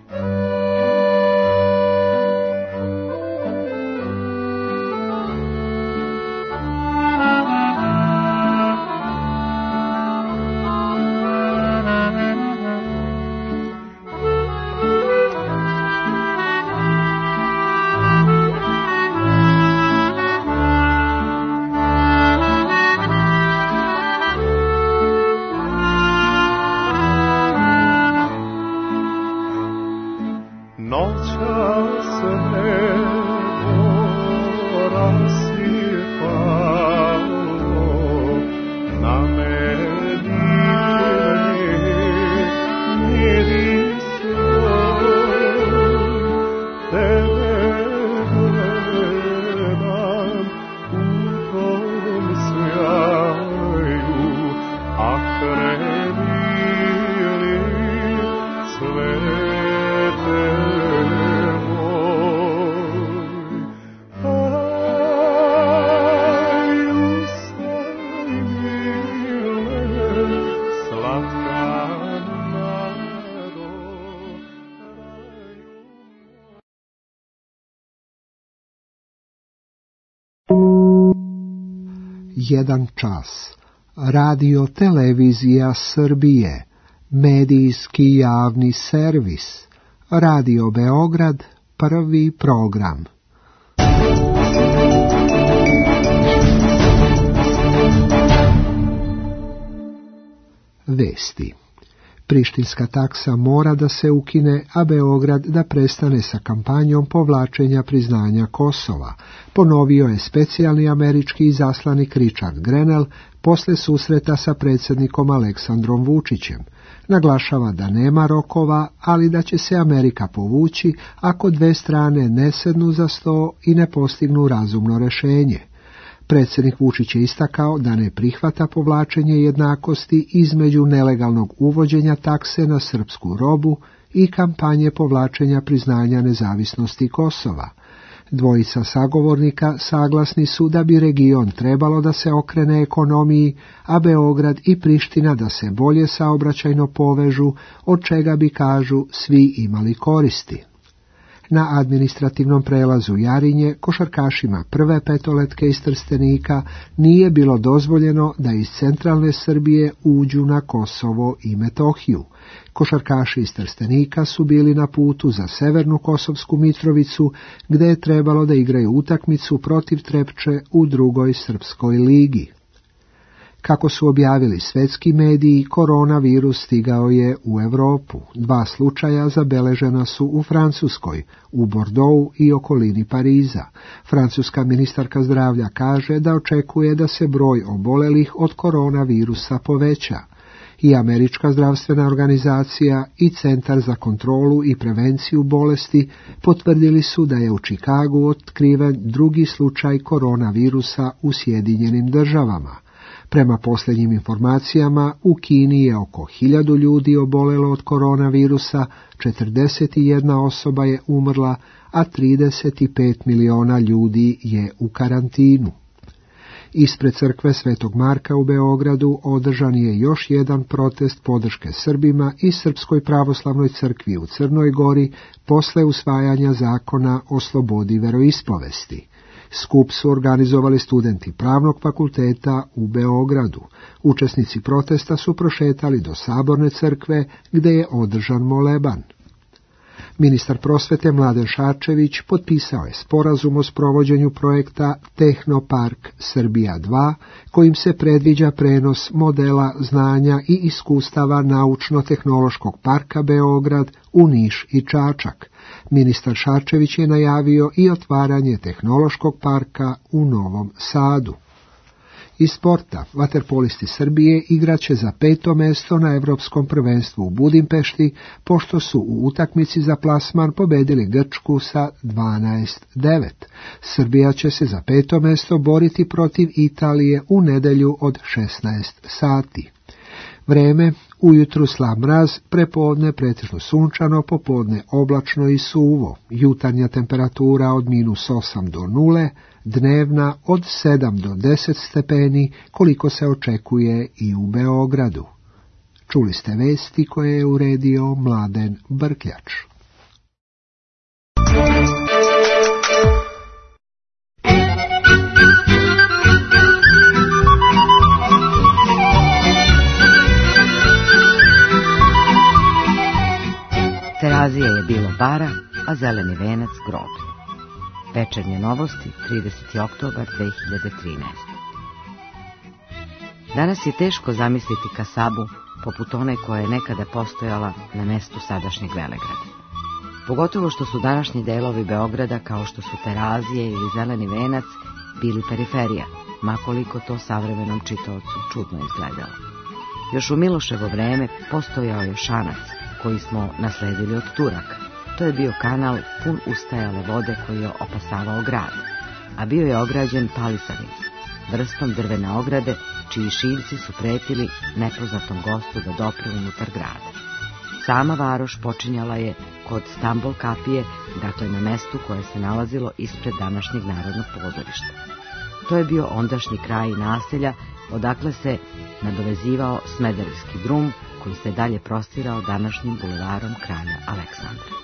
Noćas nebo rasipalo, na meni miris svoj, tebe gledam u tom sjaju, a premili svete jedan čas. Radio Televizija Srbije, medijski javni servis. Radio Beograd, prvi program. Vesti. Prištinska taksa mora da se ukine, a Beograd da prestane sa kampanjom povlačenja priznanja Kosova, ponovio je specijalni američki izaslanik Richard Grenell posle susreta sa predsjednikom Aleksandrom Vučićem. Naglašava da nema rokova, ali da će se Amerika povući ako dve strane ne sednu za sto i ne postignu razumno rješenje. Predsjednik Vučić je istakao da ne prihvata povlačenje jednakosti između nelegalnog uvođenja takse na srpsku robu i kampanje povlačenja priznanja nezavisnosti Kosova. Dvojica sagovornika saglasni su da bi region trebalo da se okrene ekonomiji, a Beograd i Priština da se bolje saobraćajno povežu, od čega bi, kažu, svi imali koristi. Na administrativnom prelazu Jarinje košarkašima prve petoletke iz Trstenika nije bilo dozvoljeno da iz centralne Srbije uđu na Kosovo i Metohiju. Košarkaši iz Trstenika su bili na putu za severnu Kosovsku Mitrovicu, gde je trebalo da igraju utakmicu protiv Trepče u drugoj srpskoj ligi. Kako su objavili svetski mediji, koronavirus stigao je u Europu. Dva slučaja zabeležena su u Francuskoj, u Bordeauxu i okolini Pariza. Francuska ministarka zdravlja kaže da očekuje da se broj obolelih od koronavirusa poveća. I Američka zdravstvena organizacija i Centar za kontrolu i prevenciju bolesti potvrdili su da je u Čikagu otkriven drugi slučaj koronavirusa u Sjedinjenim državama. Prema posljednjim informacijama, u Kini je oko hiljadu ljudi obolelo od koronavirusa, četrdeset jedna osoba je umrla, a trideset pet miliona ljudi je u karantinu. Ispred crkve Svetog Marka u Beogradu održan je još jedan protest podrške Srbima i Srpskoj pravoslavnoj crkvi u Crnoj Gori posle usvajanja zakona o slobodi veroispovesti. Skup su organizovali studenti Pravnog fakulteta u Beogradu. Učesnici protesta su prošetali do Saborne crkve gdje je održan moleban. Ministar prosvete Mladen Šarčević potpisao je sporazum o sprovođenju projekta Tehnopark Srbija dva, kojim se predviđa prenos modela znanja i iskustava Naučno-tehnološkog parka Beograd u Niš i Čačak. Ministar Šarčević je najavio i otvaranje Tehnološkog parka u Novom Sadu. Iz sporta, vaterpolisti Srbije igraće za peto mesto na Evropskom prvenstvu u Budimpešti, pošto su u utakmici za plasman pobedili Grčku sa dvanaest devet. Srbija će se za peto mesto boriti protiv Italije u nedjelju od šesnaest sati. Vreme, ujutru slab mraz, prepodne pretežno sunčano, popodne oblačno i suvo, jutarnja temperatura od minus osam do nule, dnevna od sedam do deset stepeni, koliko se očekuje i u Beogradu. Čuli ste vesti koje je uredio Mladen Brkljač. Terazije je bilo bara, a zeleni venac groblje. Večernje novosti, trideseti oktobar dve hiljade trinaeste. Danas je teško zamisliti kasabu poput one koja je nekada postojala na mestu sadašnjeg Velegrada. Pogotovo što su današnji delovi Beograda, kao što su Terazije ili zeleni venac, bili periferija, makoliko to savremenom čitaocu čudno izgledalo. Još u Miloševo vreme postojao je Šanac, koji smo nasledili od Turaka. To je bio kanal pun ustajale vode koji je opasavao grad, a bio je ograđen palisadom, vrstom drvene ograde, čiji šiljci su pretili nepoznatom gostu da dopre unutar grada. Sama varoš počinjala je kod Stambol kapije, dakle na mestu koje se nalazilo ispred današnjeg Narodnog pozorišta. To je bio ondašnji kraj naselja, odakle se nadovezivao Smederevski drum, koji se dalje prostirao današnjim bulevarom Kralja Aleksandra.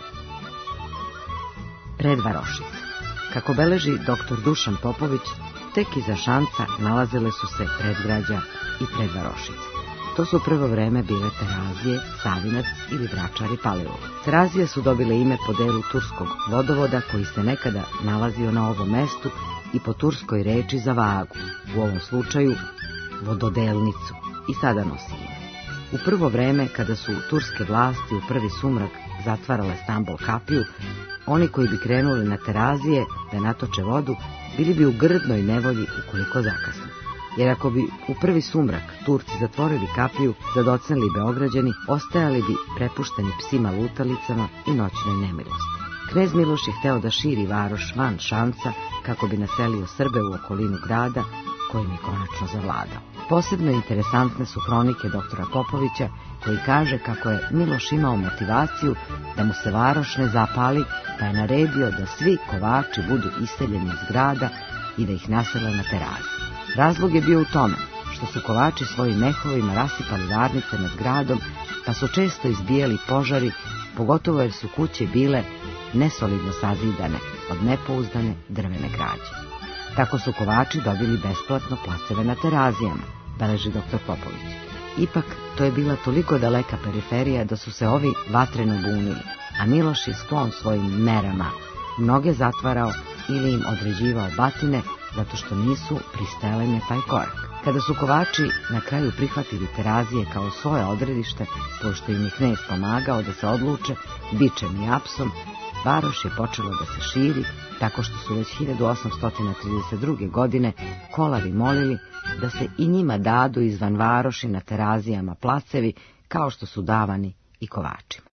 Predvarošice. Kako beleži doktor Dušan Popović, tek iza Šanca nalazile su se predgrađa i predvarošice. To su prvo vreme bile Terazije, Savinac ili Vračar i Palilovo. Terazije su dobile ime po delu turskog vodovoda koji se nekada nalazio na ovom mestu i po turskoj reči za vagu, u ovom slučaju vododelnicu, i sada nosi ime. U prvo vreme, kada su turske vlasti u prvi sumrak zatvarale Stambol kapiju, oni koji bi krenuli na Terazije da natoče vodu, bili bi u grdnoj nevolji ukoliko zakasne. Jer ako bi u prvi sumrak Turci zatvorili kapiju da docneli Beograđani, ostajali bi prepušteni psima lutalicama i noćnoj nemilosti. Knez Miloš je hteo da širi varoš van Šanca kako bi naselio Srbe u okolinu grada, kojim je konačno zavladao. Posebno interesantne su hronike doktora Popovića, koji kaže kako je Miloš imao motivaciju da mu se varoš ne zapali, pa je naredio da svi kovači budu iseljeni iz grada i da ih nasele na Terazi. Razlog je bio u tome što su kovači svojim mehovima rasipali varnice nad gradom, pa su često izbijali požari, pogotovo jer su kuće bile nesolidno sazidane od nepouzdane drvene građe. Tako su kovači dobili besplatno placeve na Terazijama, beleži doktor Popović. Ipak, to je bila toliko daleka periferija da su se ovi vatreno bunili, a Miloš je sklon svojim merama mnoge zatvarao ili im određivao batine zato što nisu pristajali na taj korak. Kada su kovači na kraju prihvatili Terazije kao svoje odredište, pošto im je knez pomagao da se odluče bičem i apsom, varoš je počelo da se širi, tako što su već hiljadu osamsto trideset druge. godine kolari molili da se i njima dadu izvan varoši na Terazijama placevi, kao što su davani i kovačima.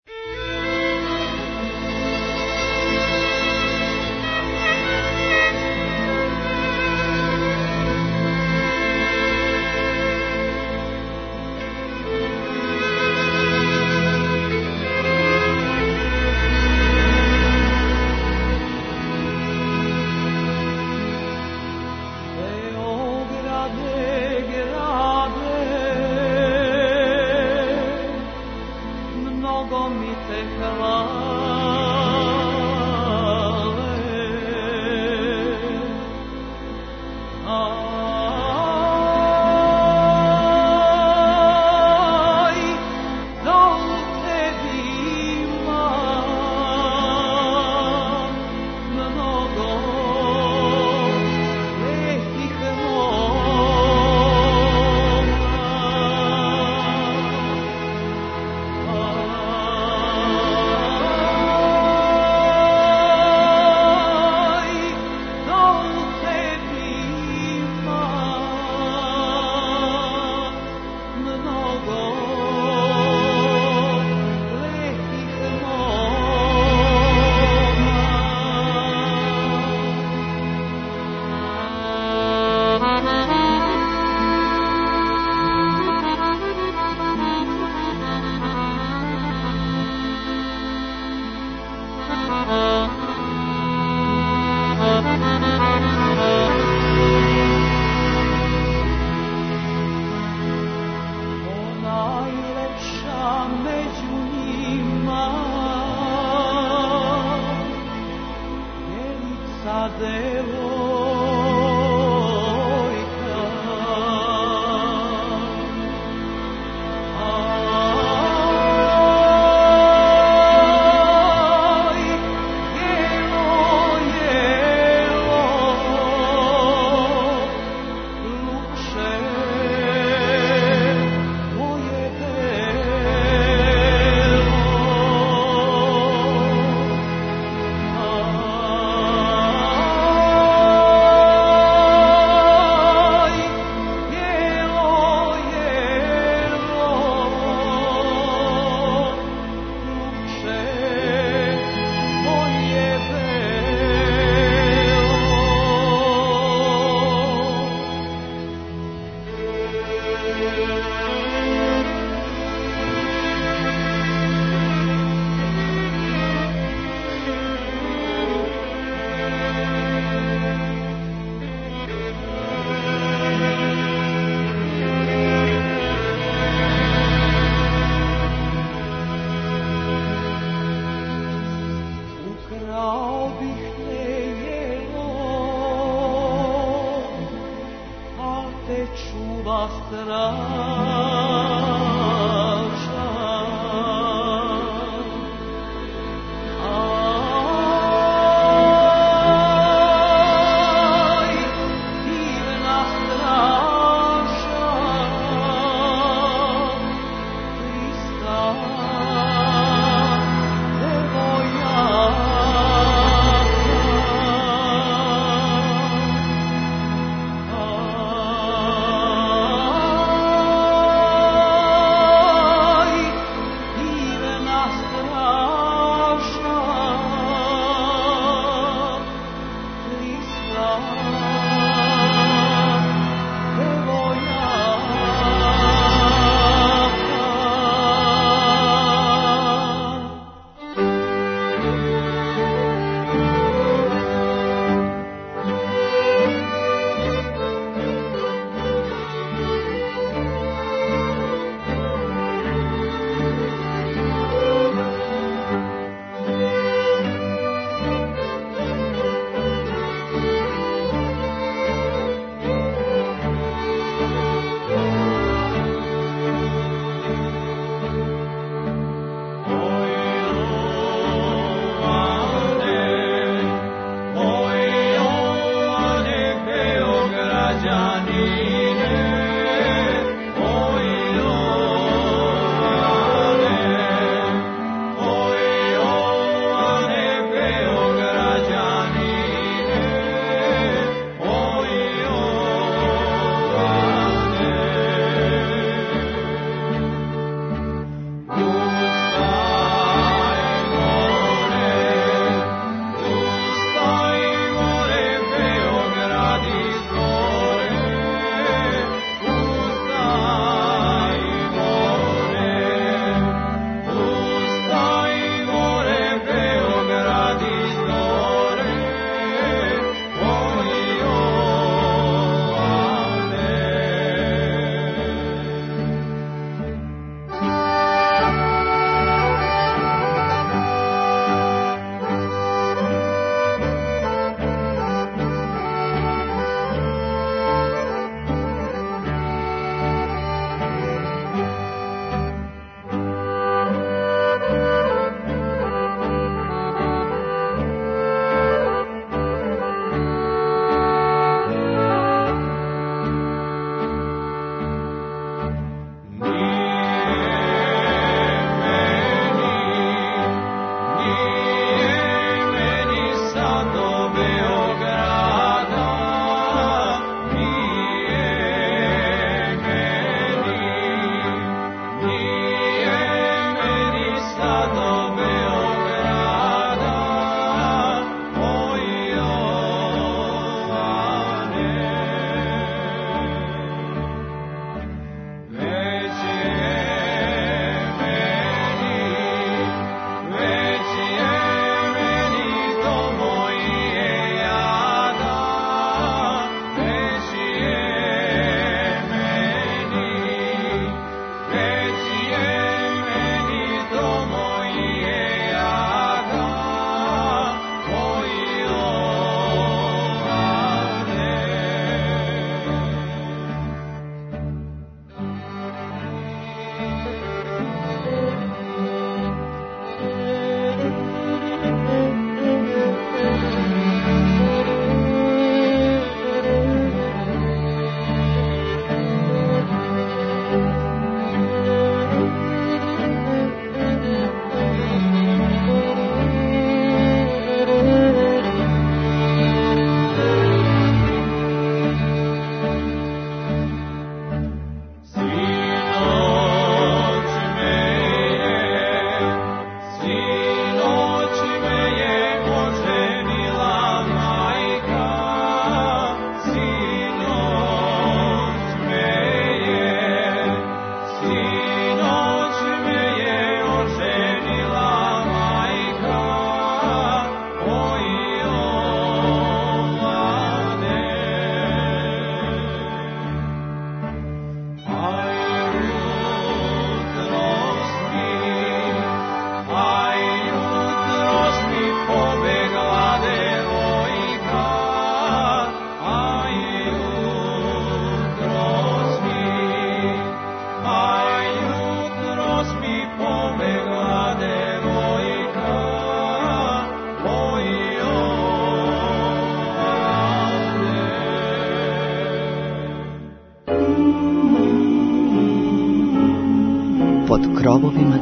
Oh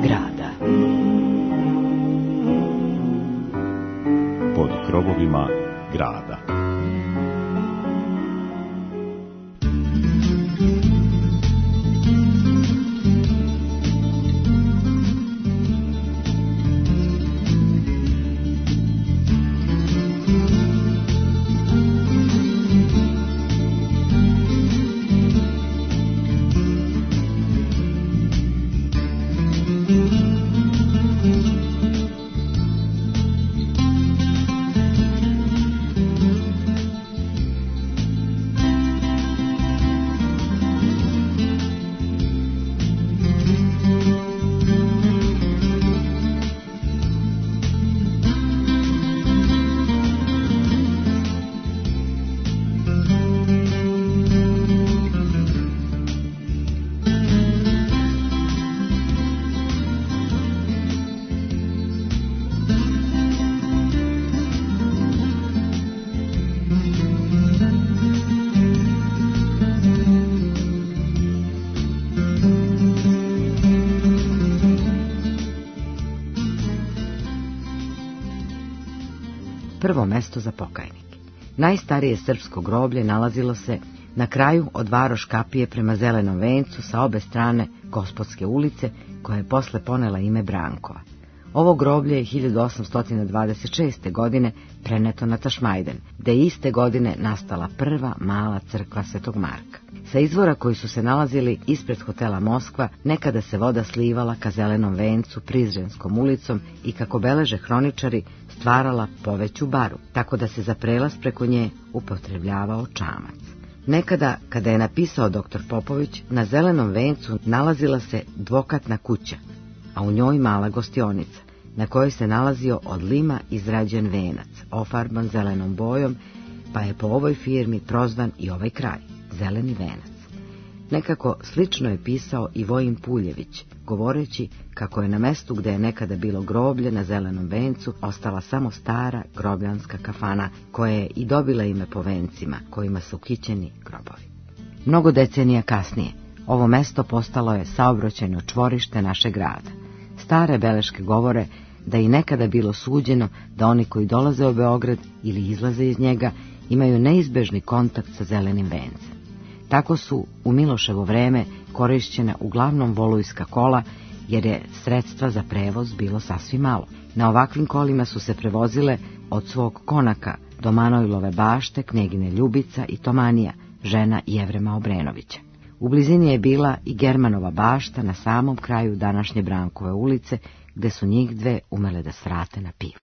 grada. Pod krovovima grada. Prvo mesto za pokajnike. Najstarije srpsko groblje nalazilo se na kraju od Varoš kapije prema Zelenom vencu sa obe strane Gospodske ulice, koja je posle ponela ime Brankova. Ovo groblje je hiljadu osamsto dvadeset šeste. godine preneto na Tašmajden, gde je iste godine nastala prva mala crkva Svetog Marka. Sa izvora koji su se nalazili ispred hotela Moskva, nekada se voda slivala ka Zelenom vencu Prizrenskom ulicom i, kako beleže hroničari, stvarala poveću baru, tako da se za prelaz preko nje upotrebljavao čamac. Nekada, kada je napisao doktor Popović, na Zelenom vencu nalazila se dvokatna kuća, a u njoj mala gostionica, na kojoj se nalazio od lima izrađen venac, ofarban zelenom bojom, pa je po ovoj firmi prozvan i ovaj kraj, Zeleni venac. Nekako slično je pisao i Vojin Puljević, govoreći kako je na mestu gde je nekada bilo groblje na Zelenom vencu ostala samo stara grobljanska kafana, koja je i dobila ime po vencima kojima su kićeni grobovi. Mnogo decenija kasnije ovo mesto postalo je saobraćajno čvorište našeg grada. Stare beleške govore da je i nekada bilo suđeno da oni koji dolaze u Beograd ili izlaze iz njega imaju neizbežni kontakt sa Zelenim vencem. Tako su u Miloševo vreme korišćena uglavnom volujska kola, jer je sredstva za prevoz bilo sasvim malo. Na ovakvim kolima su se prevozile od svog konaka do Manojlove bašte knjegine Ljubica i Tomanija, žena Jevrema Obrenovića. U blizini je bila i Germanova bašta na samom kraju današnje Brankove ulice, gde su njih dve umele da svrate na pivo.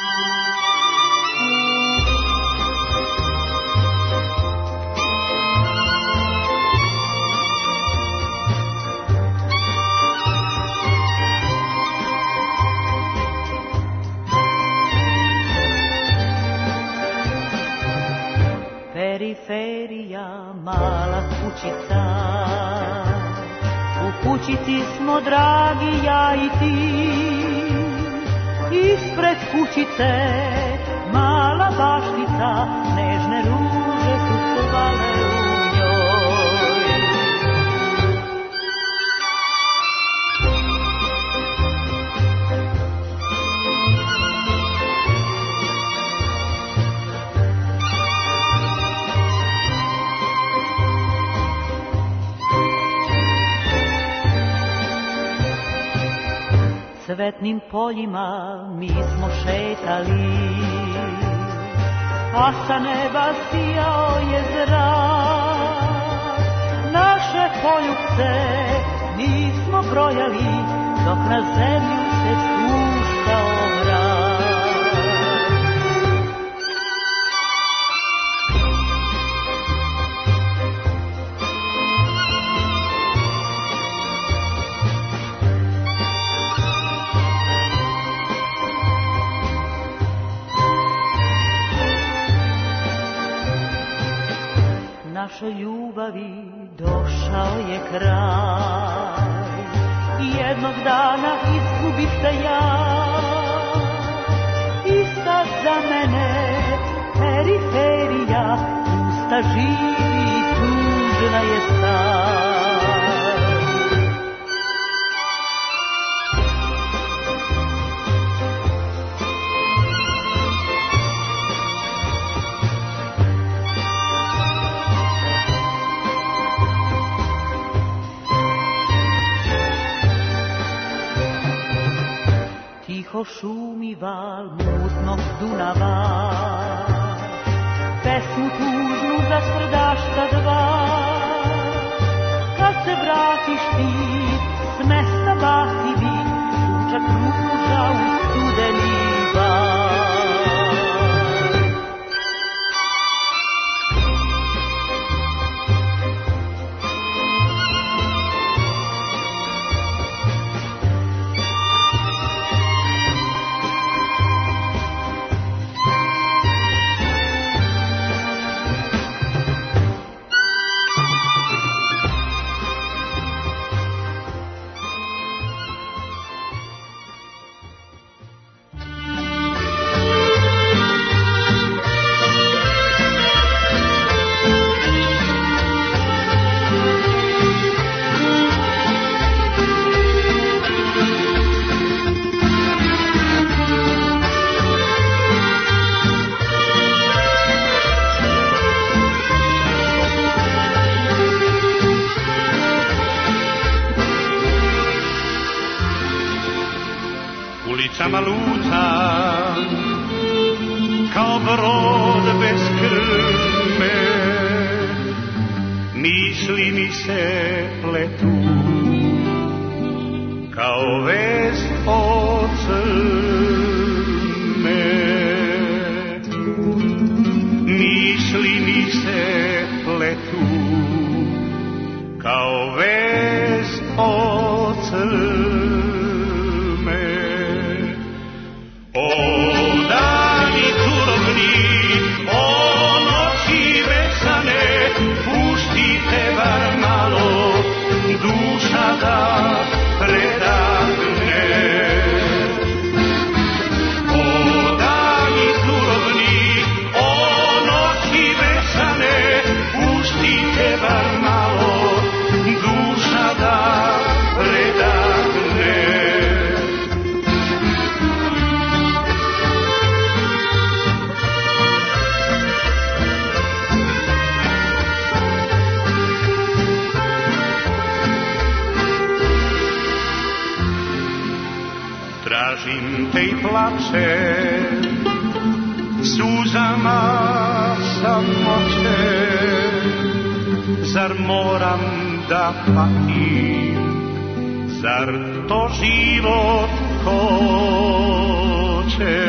Periferija, mala kućica, u kućici smo dragi ja i ti. Ispred kućice mala baštica, nežne ruže su plovale u njoj. Cvetnim poljima mi smo šetali, a sa neba sijao je zrak. Naše poljupce nismo brojali, dok na zemlju se spuštao mrak. Našoj ljubavi došao je kraj, jednog dana izgubih te ja. Ista za mene periferija, pusta živi i tužna je sad. tiho šumi val mutnog Dunava. Pesmu tužnu za sprdašta dva, kad se vratiš ti, s mesta basi vid, sunčak ruža u studeni val. Ulicama lutam kao brod bez krme, misli mi se pletu kao vez od crme. Misli mi se pletu kao vez od crme. O dani turovni, o noći vesane, puštite bar malo duša da predahne. O dani turovni, o noći vesane, puštite bar malo duša da predahne. Tražim te i plačem suzama samoće, zar moram da patim, zar to život hoće?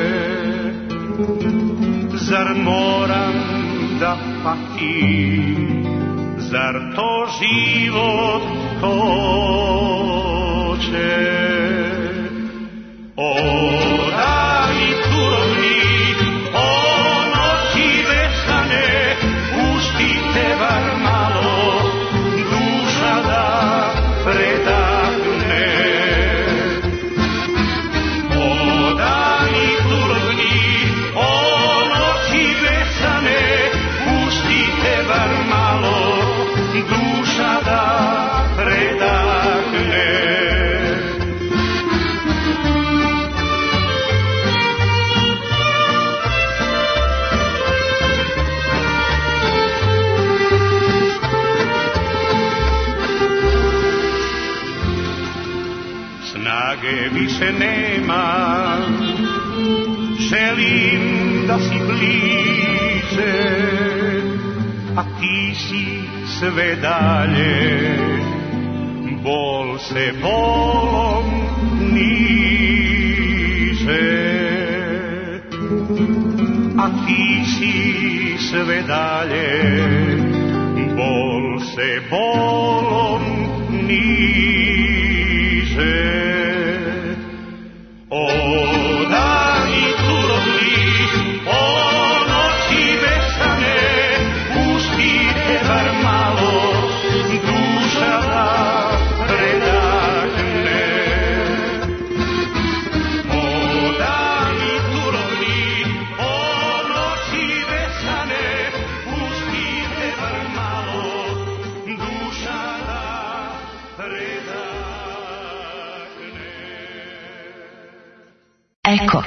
Zar moram da patim, zar to život hoće? O dani turovni, o noći vesane, puštite bar malo duša da predahne. O dani turovni, o noći vesane, puštite bar malo duša da predahne. Snage više nema, želim da si bliže, a ti si sve dalje, bol se bolom niže. A ti si sve dalje, bol se bolom niže. O dani turovni, o noći vesane, puštite bar malo duša da predahne. O dani turovni, o noći vesane, puštite bar malo duša da predahne. Eko.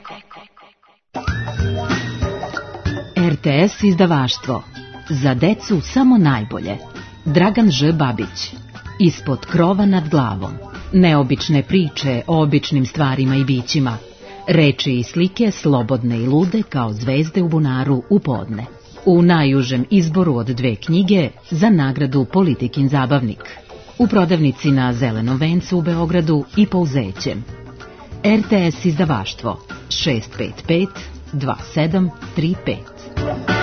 R T S izdavaštvo. Za decu samo najbolje. Dragan Ž. Babić. Ispod krova nad glavom. Neobične priče o običnim stvarima i bićima. Reči i slike slobodne i lude kao zvezde u bunaru u podne. U najužem izboru od dve knjige za nagradu Politikin zabavnik. U prodavnici na Zelenom vencu u Beogradu i Pouzećem. R T S izdavaštvo šest pet pet dva sedam tri pet.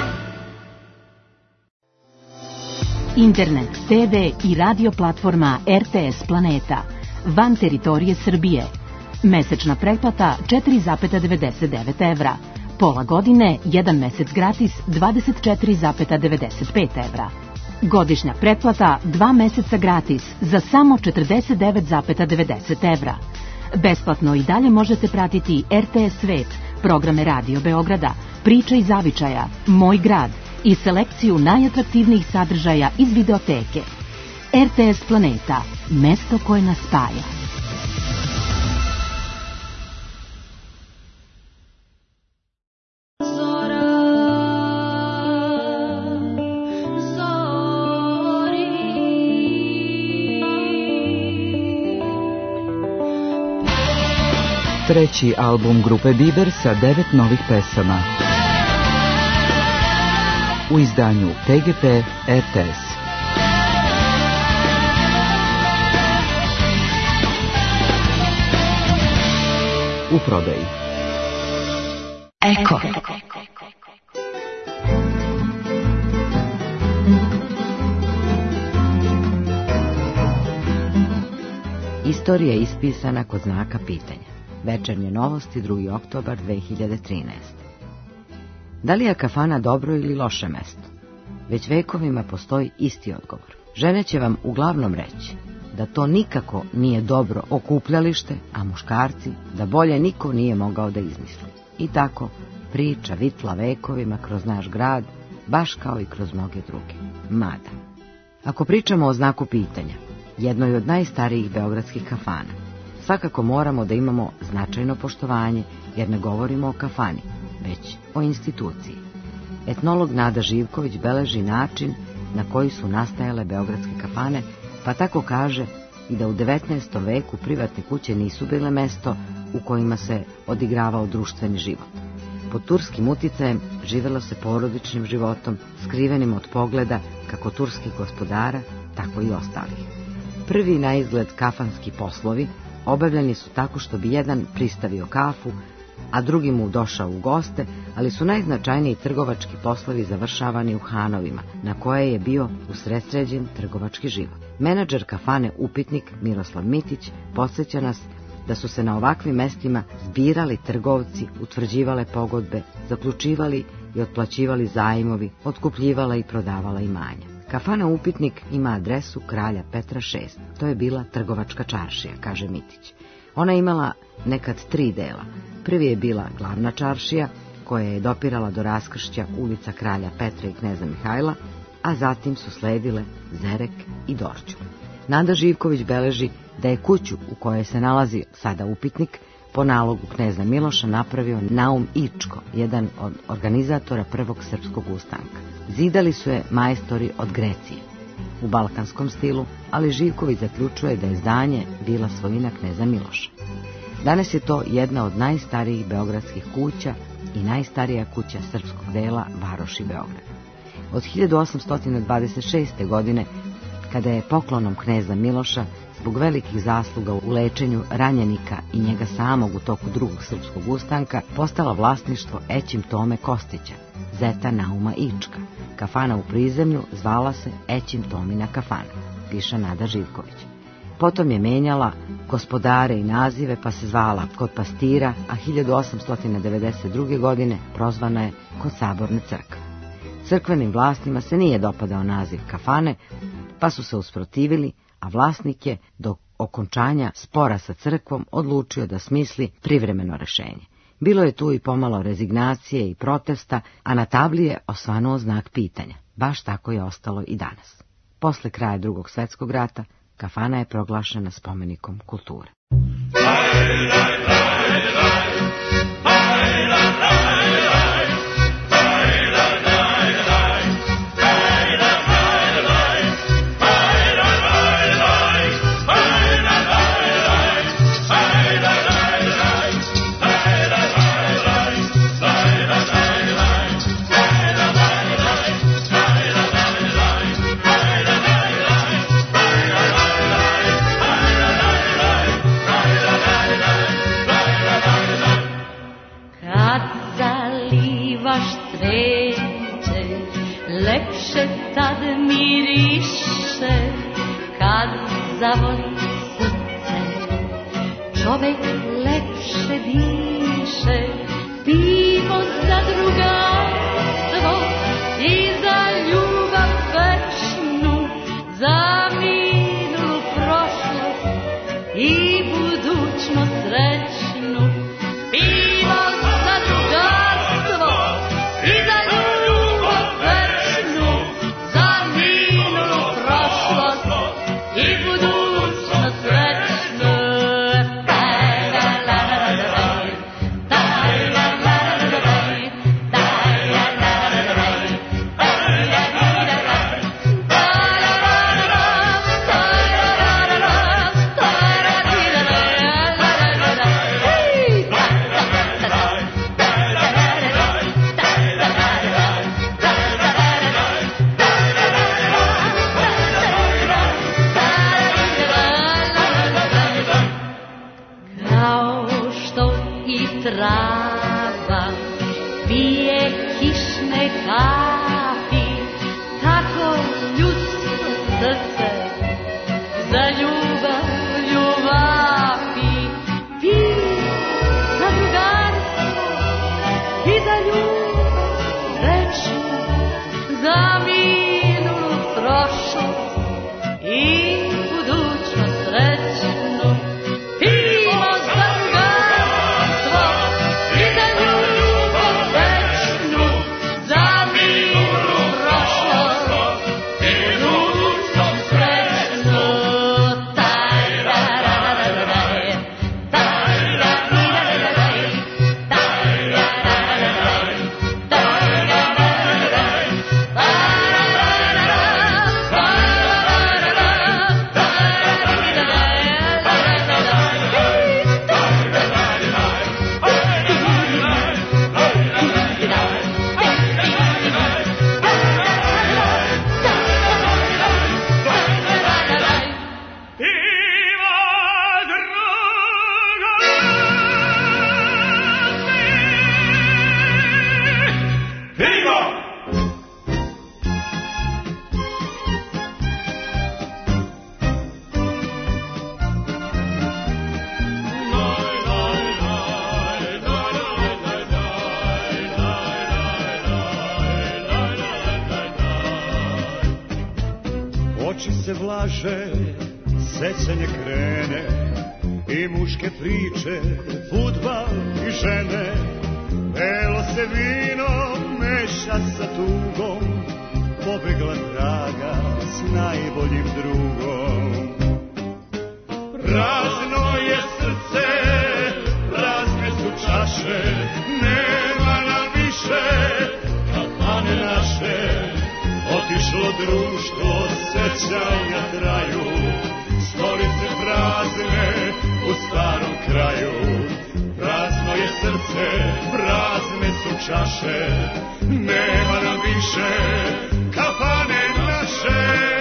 Internet, te ve i radio platforma R T S Planeta. Van teritorije Srbije. Mesečna pretplata četiri zarez devedeset devet evra. Pola godine, jedan mesec gratis dvadeset četiri zarez devedeset pet evra. Godišnja pretplata dva meseca gratis za samo četrdeset devet zarez devedeset evra. Besplatno i dalje možete pratiti R T S Svet, programe Radio Beograda, Priče i zavičaja, Moj grad i selekciju najatraktivnijih sadržaja iz videoteke. R T S Planeta, mesto koje nas spaja. Treći album grupe Biber sa devet novih pesama. U izdanju T G P R T S. U prodaji. Eko. Istorija je ispisana kod znaka pitanja. Večernje novosti, drugi oktobar dve hiljade trinaeste. Da li je kafana dobro ili loše mesto? Već vekovima postoji isti odgovor. Žene će vam uglavnom reći da to nikako nije dobro okupljalište, a muškarci da bolje niko nije mogao da izmisli. I tako priča vitla vekovima kroz naš grad, baš kao i kroz mnoge druge. Mada, ako pričamo o znaku pitanja, jednoj od najstarijih beogradskih kafana, svakako moramo da imamo značajno poštovanje, jer ne govorimo o kafani, već o instituciji. Etnolog Nada Živković beleži način na koji su nastajale beogradske kafane, pa tako kaže i da u devetnaestom veku privatne kuće nisu bile mesto u kojima se odigravao društveni život. Pod turskim uticajem živelo se porodičnim životom, skrivenim od pogleda kako turskih gospodara, tako i ostalih. Prvi na izgled kafanski poslovi obavljeni su tako što bi jedan pristavio kafu, a drugi mu došao u goste, ali su najznačajniji trgovački poslovi završavani u hanovima, na koje je bio usredsređen trgovački život. Menadžer kafane Upitnik Miroslav Mitić podsjeća nas da su se na ovakvim mestima zbirali trgovci, utvrđivale pogodbe, zaključivali i otplaćivali zajmovi, otkupljivala i prodavala imanja. Kafana Upitnik ima adresu Kralja Petra šest. To je bila trgovačka čaršija, kaže Mitić. Ona je imala nekad tri dela. Prvi je bila glavna čaršija, koja je dopirala do raskršća ulica Kralja Petra i Kneza Mihajla, a zatim su sledile Zerek i Dorćol. Nada Živković beleži da je kuću u kojoj se nalazi sada Upitnik po nalogu kneza Miloša napravio Naum Ičko, jedan od organizatora prvog srpskog ustanka. Zidali su je majstori od Grecije, u balkanskom stilu, ali Živković zaključuje da je zdanje bila svojina kneza Miloša. Danas je to jedna od najstarijih beogradskih kuća i najstarija kuća srpskog dela varoši Beograda. Od hiljadu osamsto dvadeset šeste. godine, kada je poklonom kneza Miloša zbog velikih zasluga u lečenju ranjenika i njega samog u toku drugog srpskog ustanka, postala vlasništvo Ećim Tome Kostića, zeta Nauma Ička. Kafana u prizemlju zvala se Ećim Tomina kafana, piše Nada Živković. Potom je menjala gospodare i nazive, pa se zvala kod Pastira, a hiljadu osamsto devedeset druge. godine prozvana je kod Saborne crkve. Crkvenim vlastima se nije dopadao naziv kafane, pa su se usprotivili, a vlasnik je do okončanja spora sa crkvom odlučio da smisli privremeno rešenje. Bilo je tu i pomalo rezignacije i protesta, a na tabli je osvanuo znak pitanja. Baš tako je ostalo i danas. Posle kraja Drugog svjetskog rata, kafana je proglašena spomenikom kulture. više kad zavoli srce, čovek lepše diše, pimo za drugarstvo i za ljubav večnu, za minulu prošlost i budućnost srećnu. Pimo za drugarstvo i za ljubav večnu, za minulu prošlost i budućnost srećnu. Trava pije kišne kapi, tako ljudsko srce za ljubavlju vapi. Pije za drugarstvo i za ljubav večnu, za minulu prošlost i budućnost srećnu. Pijmo za drugarstvo i za ljubav večnu, za minulu prošlost i budućnost srećnu. Taj ra ra ra ra ra, taj ra ra ra ra ra, taj ra ra ra ra ra, taj ra ra ra ra ra, oči se vlaže, sećanje krene i muške priče, fudbal i žene. Belo se vino meša sa tugom, pobegla traga s najboljim drugom. Prazno je srce, prazne su čaše, nema nam više kafane naše. Otišlo društvo, sećanja traju, stolice prazne u starom kraju. Prazno je srce, prazne su čaše, nema nam više kafane naše.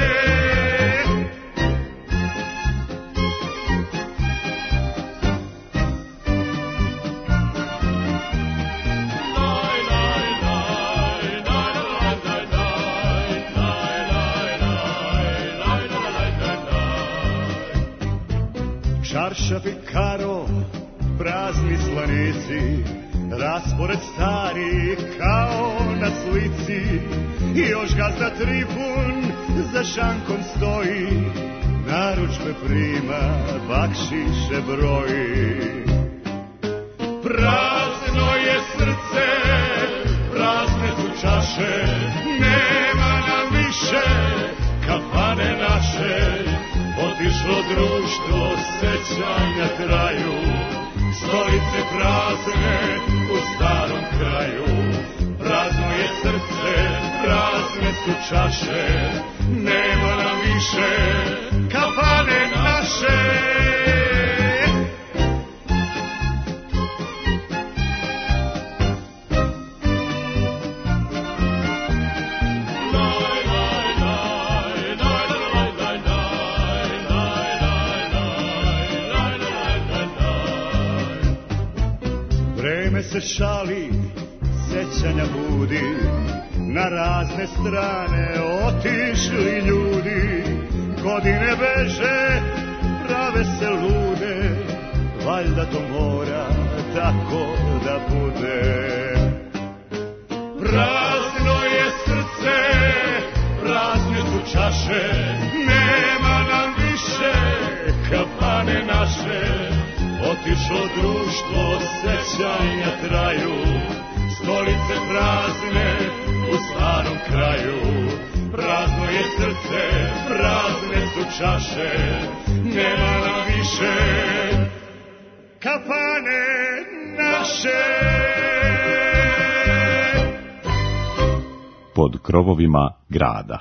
Čaršaf i karo, prazni slanici, raspored stari kao na slici. I još gazda Trifun za šankom stoji, narudžbe prima, bakšiše broji. Prazno je srce, prazne su čaše, nema nam više kafane naše. Otišlo društvo, sećanja traju, stolice prazne u starom kraju. Prazno je srce, prazne su čaše, nema nam više kafane naše. Se šali, sećanja budi, Na razne strane otišli ljudi, godine beže, prave se lude, valjda to mora tako da bude. Prazno je srce, prazne su čaše, nema nam više kafane naše. Otišlo društvo, sećanja traju, stolice prazne u starom kraju. Prazno je srce, prazne su čaše, nema nam više kafane naše. Pod krovovima grada.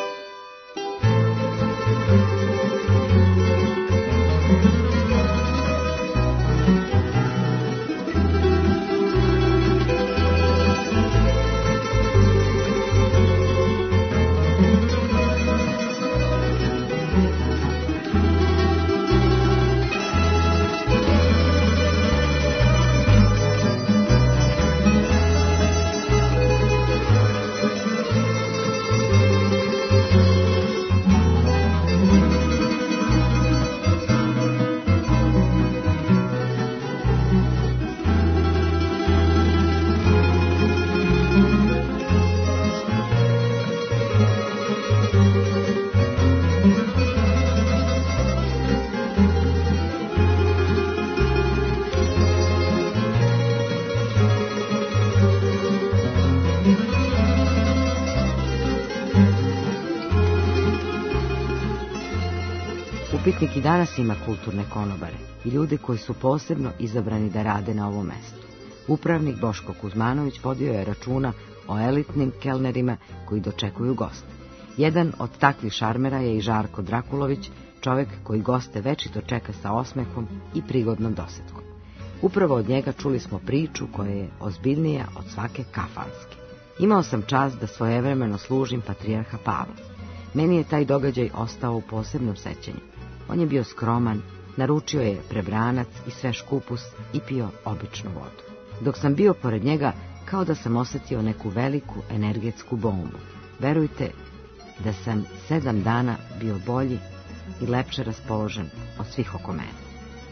Upitnik i danas ima kulturne konobare i ljude koji su posebno izabrani da rade na ovom mestu. Upravnik Boško Kuzmanović vodio je računa o elitnim kelnerima koji dočekuju goste. Jedan od takvih šarmera je i Žarko Drakulović, čovjek koji goste večito čeka sa osmehom i prigodnom dosetkom. Upravo od njega čuli smo priču koja je ozbiljnija od svake kafanske. Imao sam čast da svojevremeno služim patrijarha Pavla. Meni je taj događaj ostao u posebnom sećanju. On je bio skroman, naručio je prebranac i sveš kupus i pio običnu vodu. Dok sam bio pored njega, kao da sam osjetio neku veliku energetsku bombu. Verujte da sam sedam dana bio bolji i lepše raspoložen od svih oko mene.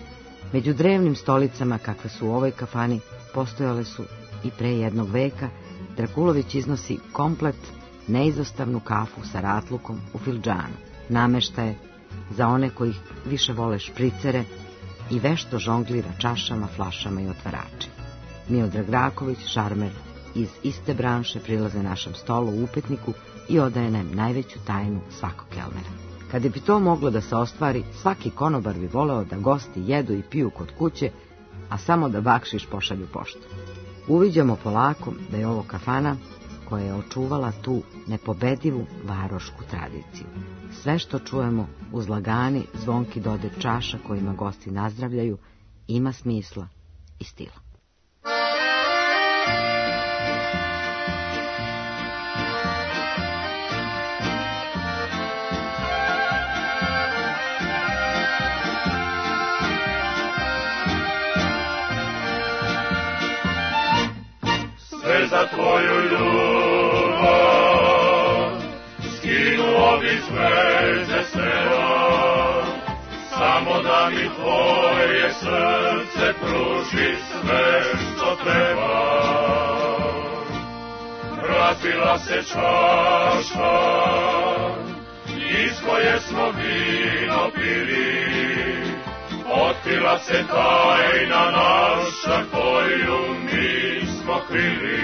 Među drevnim stolicama kakve su u ovoj kafani postojale su i pre jednog veka. Drakulović iznosi komplet neizostavnu kafu sa ratlukom u fildžanu, nameštaje za one koji više vole špricere i vešto žonglira čašama, flašama i otvaračima. Miodrag Raković, šarmer iz iste branše, prilaze našem stolu u Upitniku i odaje nam najveću tajnu svakog kelnera. Kada bi to moglo da se ostvari, svaki konobar bi voleo da gosti jedu i piju kod kuće, a samo da bakšiš pošalju poštu. Uviđamo polako da je ovo kafana koja je očuvala tu nepobedivu varošku tradiciju. Sve što čujemo uz lagani zvonki dodir čaša kojima gosti nazdravljaju ima smisla i stila. Sve za tvoju ljubav, skinuo bi zveze sela, samo da mi tvoje srce pruži sve što treba. Razbila se čaša, iz koje smo vino pili, otkrila se tajna naša koju mi smo krili.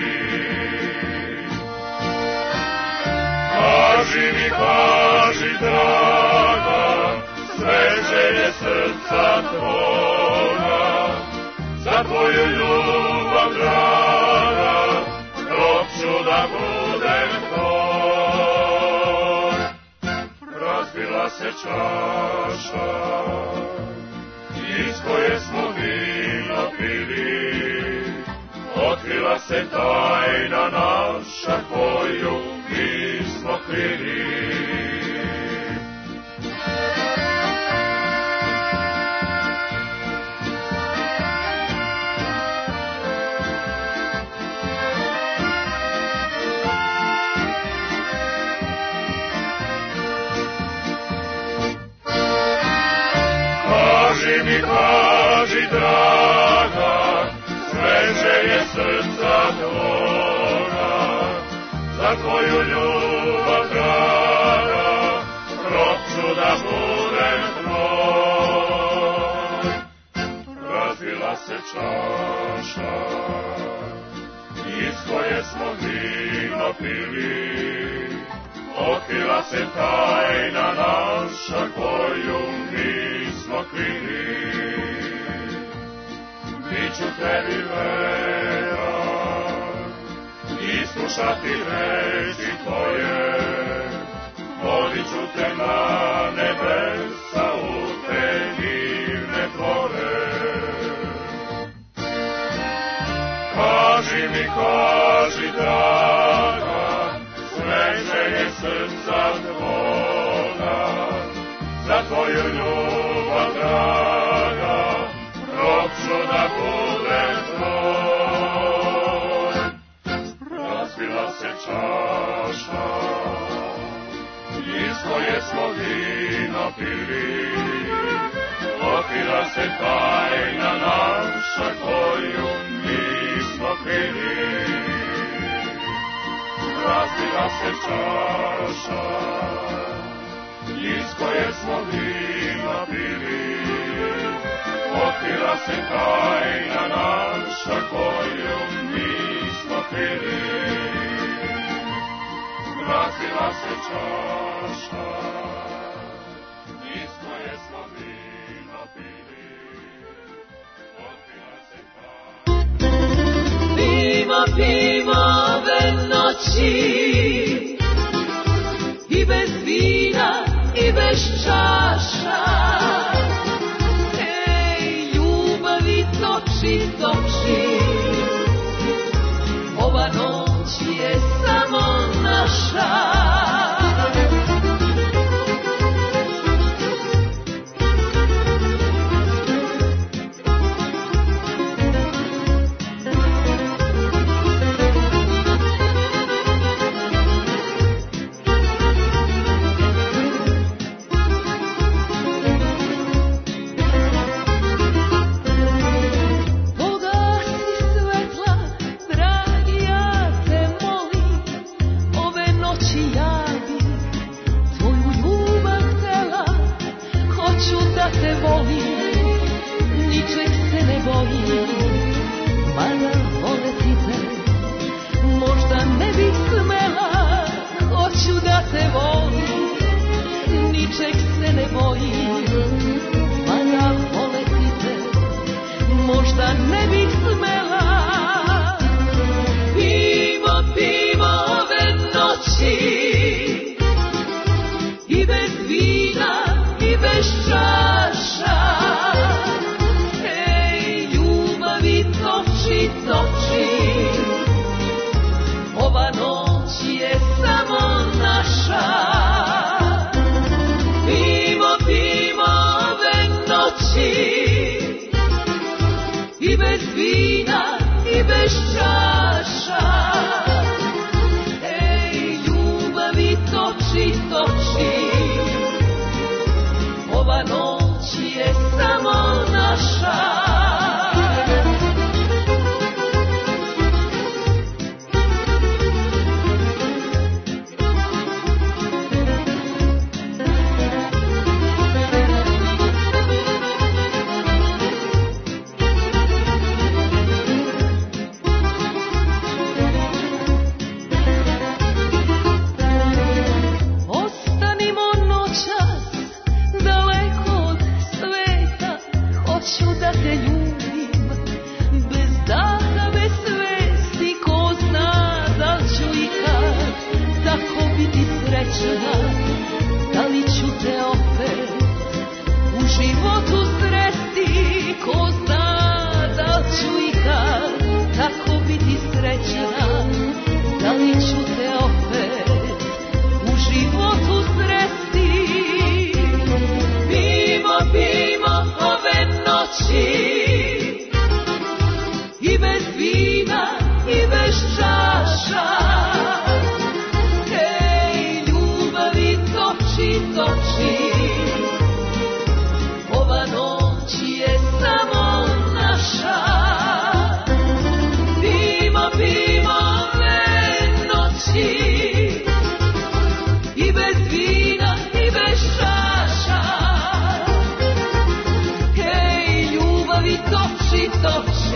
Kaži mi, kaži draga, sve želje srca tvoga, za tvoju ljubav draga, dok ću da budem tvoj. Razbila se čaša, iz koje smo vino pili, otkrila se tajna naša koju mi smo krili. za tvoju ljubav draga, rok ću da budem tvoj. Razvila se čaša, iz koje smo vino pili, otkrila se tajna naša koju nismo krili. Biću tebi veran i slušati reči tvoje, vodit ću te na nebesa u te divne dvore. Kaži mi, kaži draga, sve želje srca tvoga, za tvoju ljubav draga, rok ću da budem tvoj. Razvila se čaša, iz koje smo vino pili, otkrila se tajna naša koju nismo krili. Razvila se čaša, iz koje smo vino pili, otkrila se tajna naša koju nismo krili. Razvila se čaša, iz koje smo vino pili, otkrila se tajna. Pimo, pimo ove noći, i bez vina, i bez čaša. Ej, ljubavi toči, toči, ova noć je samo naša.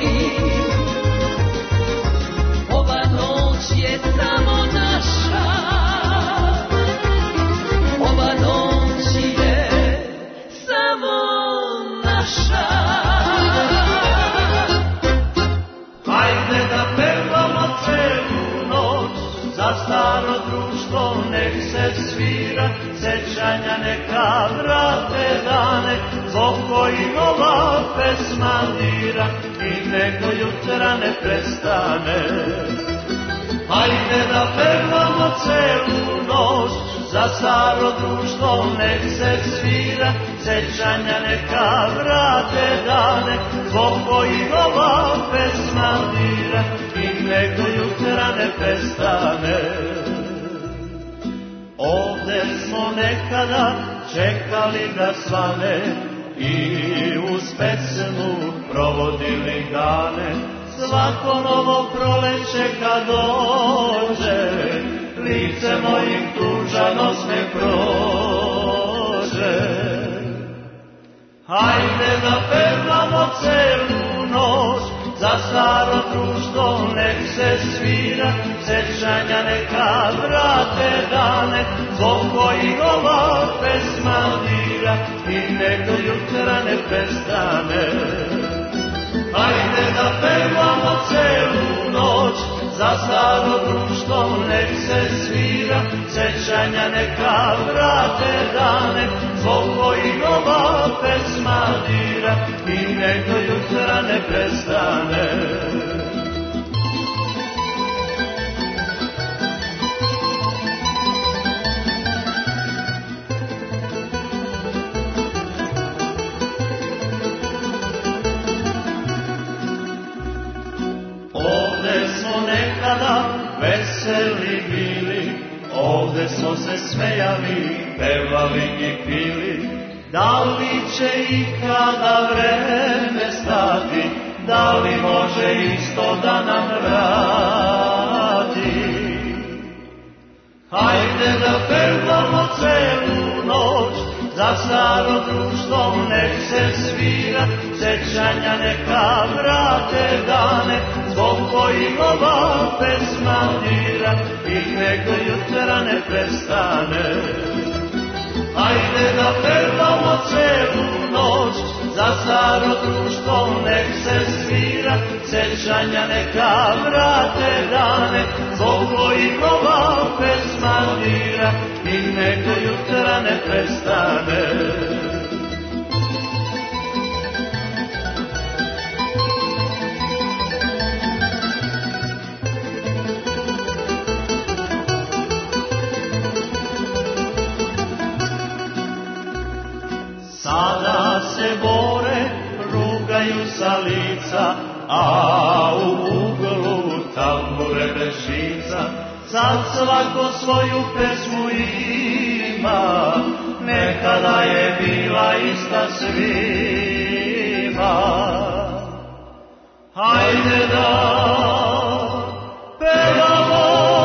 ti. Ova noć je samo naša, ova noć je samo naša. Hajde da pevamo celu noć, za staro društvo nek se svira, sećanja neka vrate dane, zbog kojih ova pesma dira i nek do jutra ne prestane. Hajde da pevamo celu noć, za staro društvo nek se svira, sećanja neka vrate dane, zbog kojih ova pesma dira i nek do jutra ne prestane. Ovde smo nekada čekali da svane i uz pesmu provodili dane. Svako novo proleće kad dođe, lice mojih tužanost ne prođe. Hajde da pevamo celu noć, za staro društvo nek se svira, sećanja neka vrate dane, zbog kojih ova pesma dira i nek do jutra ne prestane. Hajde da pevamo celu noć, za staro društvo nek se svira, sećanja neka vrate dane, zbog kojih ova pesma dira i nek do jutra ne prestane. Veseli bili, ovde smo se smejali, pevali i pili. Da li će ikada vreme stati, da li može isto da nam vrati? Hajde da pevamo celu noć, za staro društvo nek se svira, sećanja neka vrate dane, zbog kojih ova pesma dira i nek do jutra ne prestane. Hajde da pevamo celu noć, za staro društvo nek se svira, sećanja neka vrate dane, zbog kojih ova pesma dira i nek do jutra ne prestane. Sada se bore, rugaju sa lica, a u uglu tambure bez žica. Sad svako svoju pesmu ima, nekada je bila ista svima. Hajde da pevamo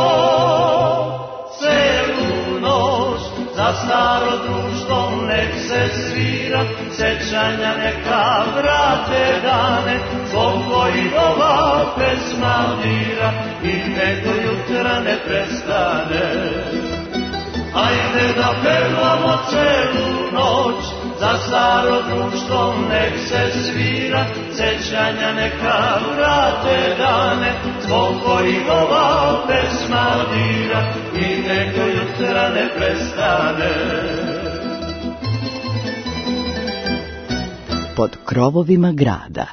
celu noć, za staro društvo nek se svira, sećanja neka vrate dane, zbog kojih ova pesma dira i nek do jutra ne prestane. Hajde da pevamo celu noć, za staro društvo nek se svira, sećanja neka vrate dane, zbog kojih ova pesma dira i nek do jutra ne prestane. Pod krovovima grada.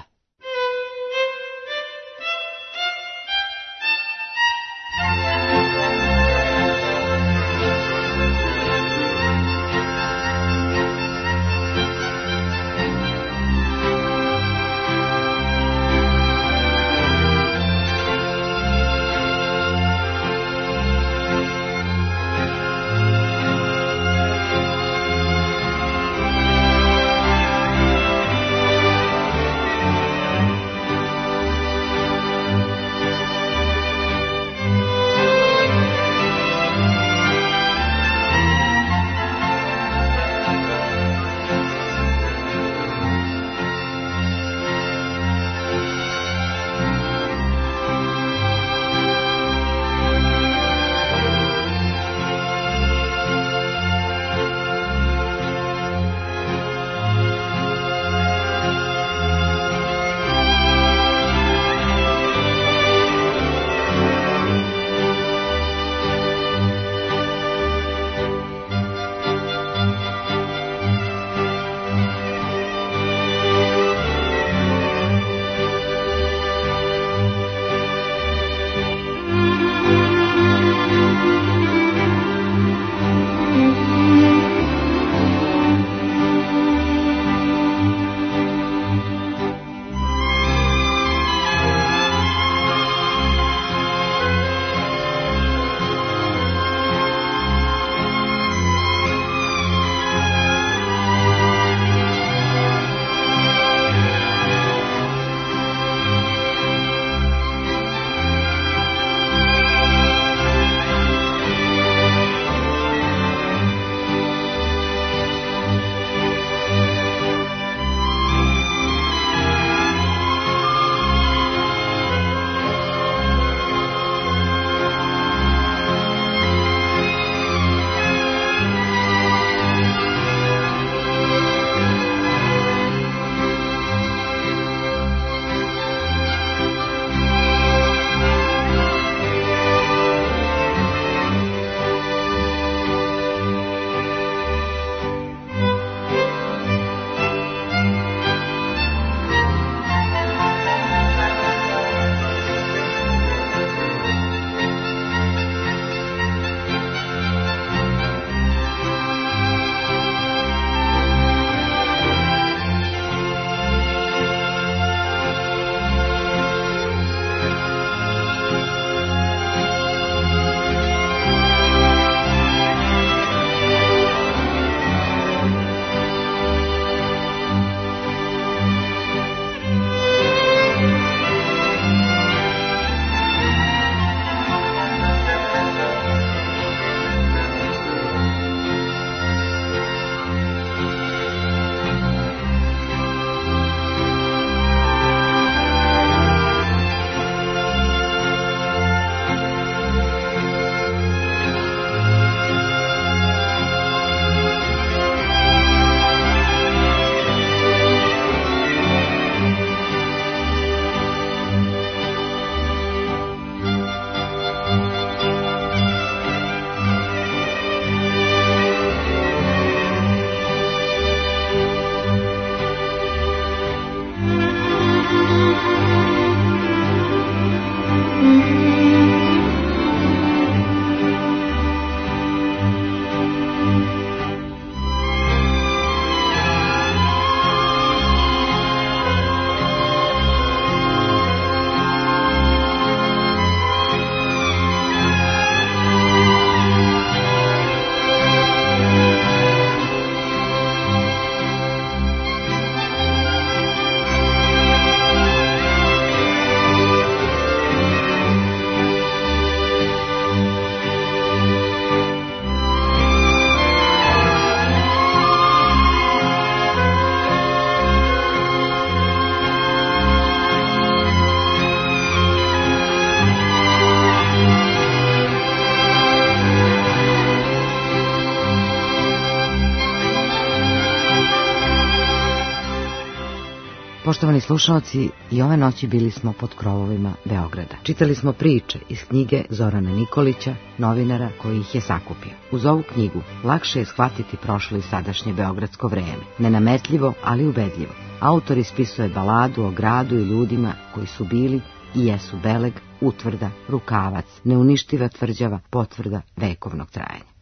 Poštovani slušalci, i ove noći bili smo pod krovovima Beograda. Čitali smo priče iz knjige Zorana Nikolića, novinara koji ih je sakupio. Uz ovu knjigu lakše je shvatiti prošlo i sadašnje beogradsko vreme. Nenametljivo, ali ubedljivo. Autor ispisuje baladu o gradu i ljudima koji su bili i jesu Beleg, utvrda, rukavac, neuništiva tvrđava, potvrda vekovnog trajanja.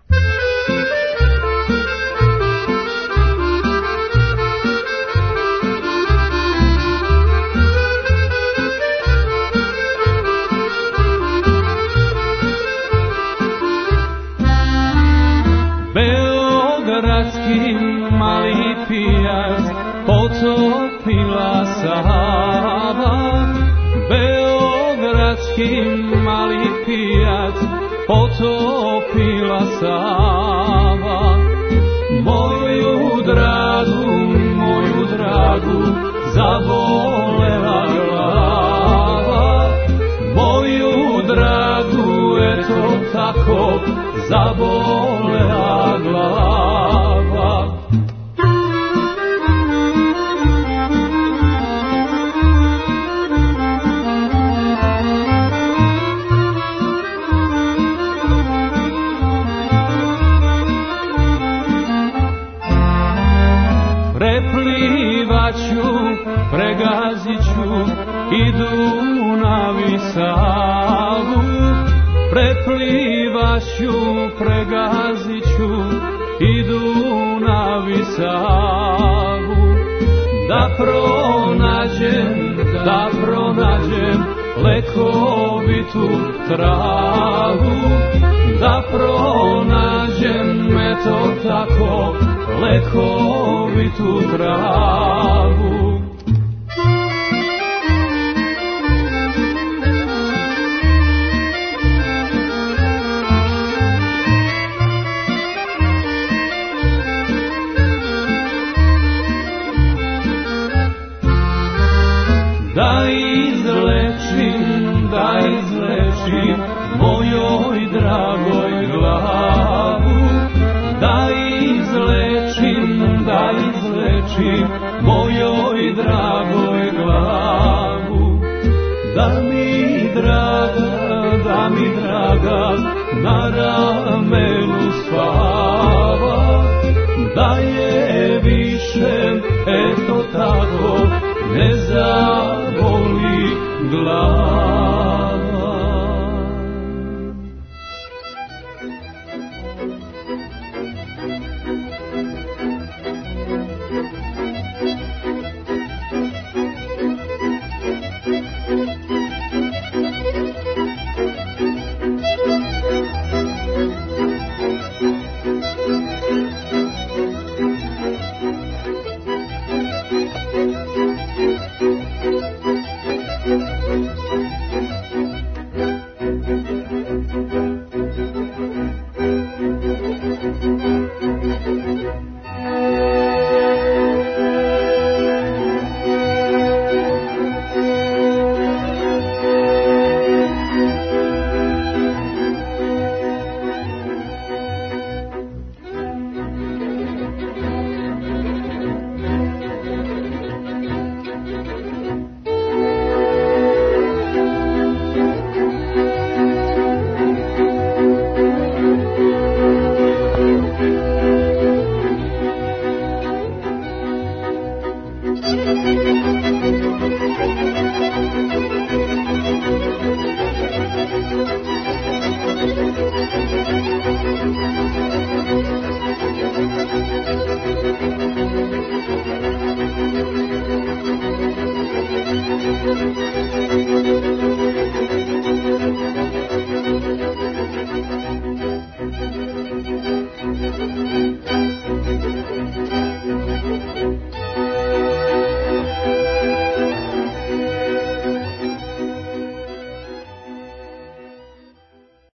Beogradski mali pijac potopila Sava. Beogradski mali pijac potopila Sava. Moju dragu, moju dragu zabolela glava. Moju dragu eto tako zabolela glava. Preplivaću, pregaziću i Dunav i Savu. Preplivaću, pregaziću i Dunav i Savu. Da pronađem, da pronađem lekovitu travu. Da pronađem eto tako lekovitu travu. Da izlečim, da izlečim mojoj dragoj glavu. Da izlečim, da izlečim mojoj dragoj glavu. Da mi draga, da mi draga na ramenu spava. Da je više eto tako ne zavoli glava.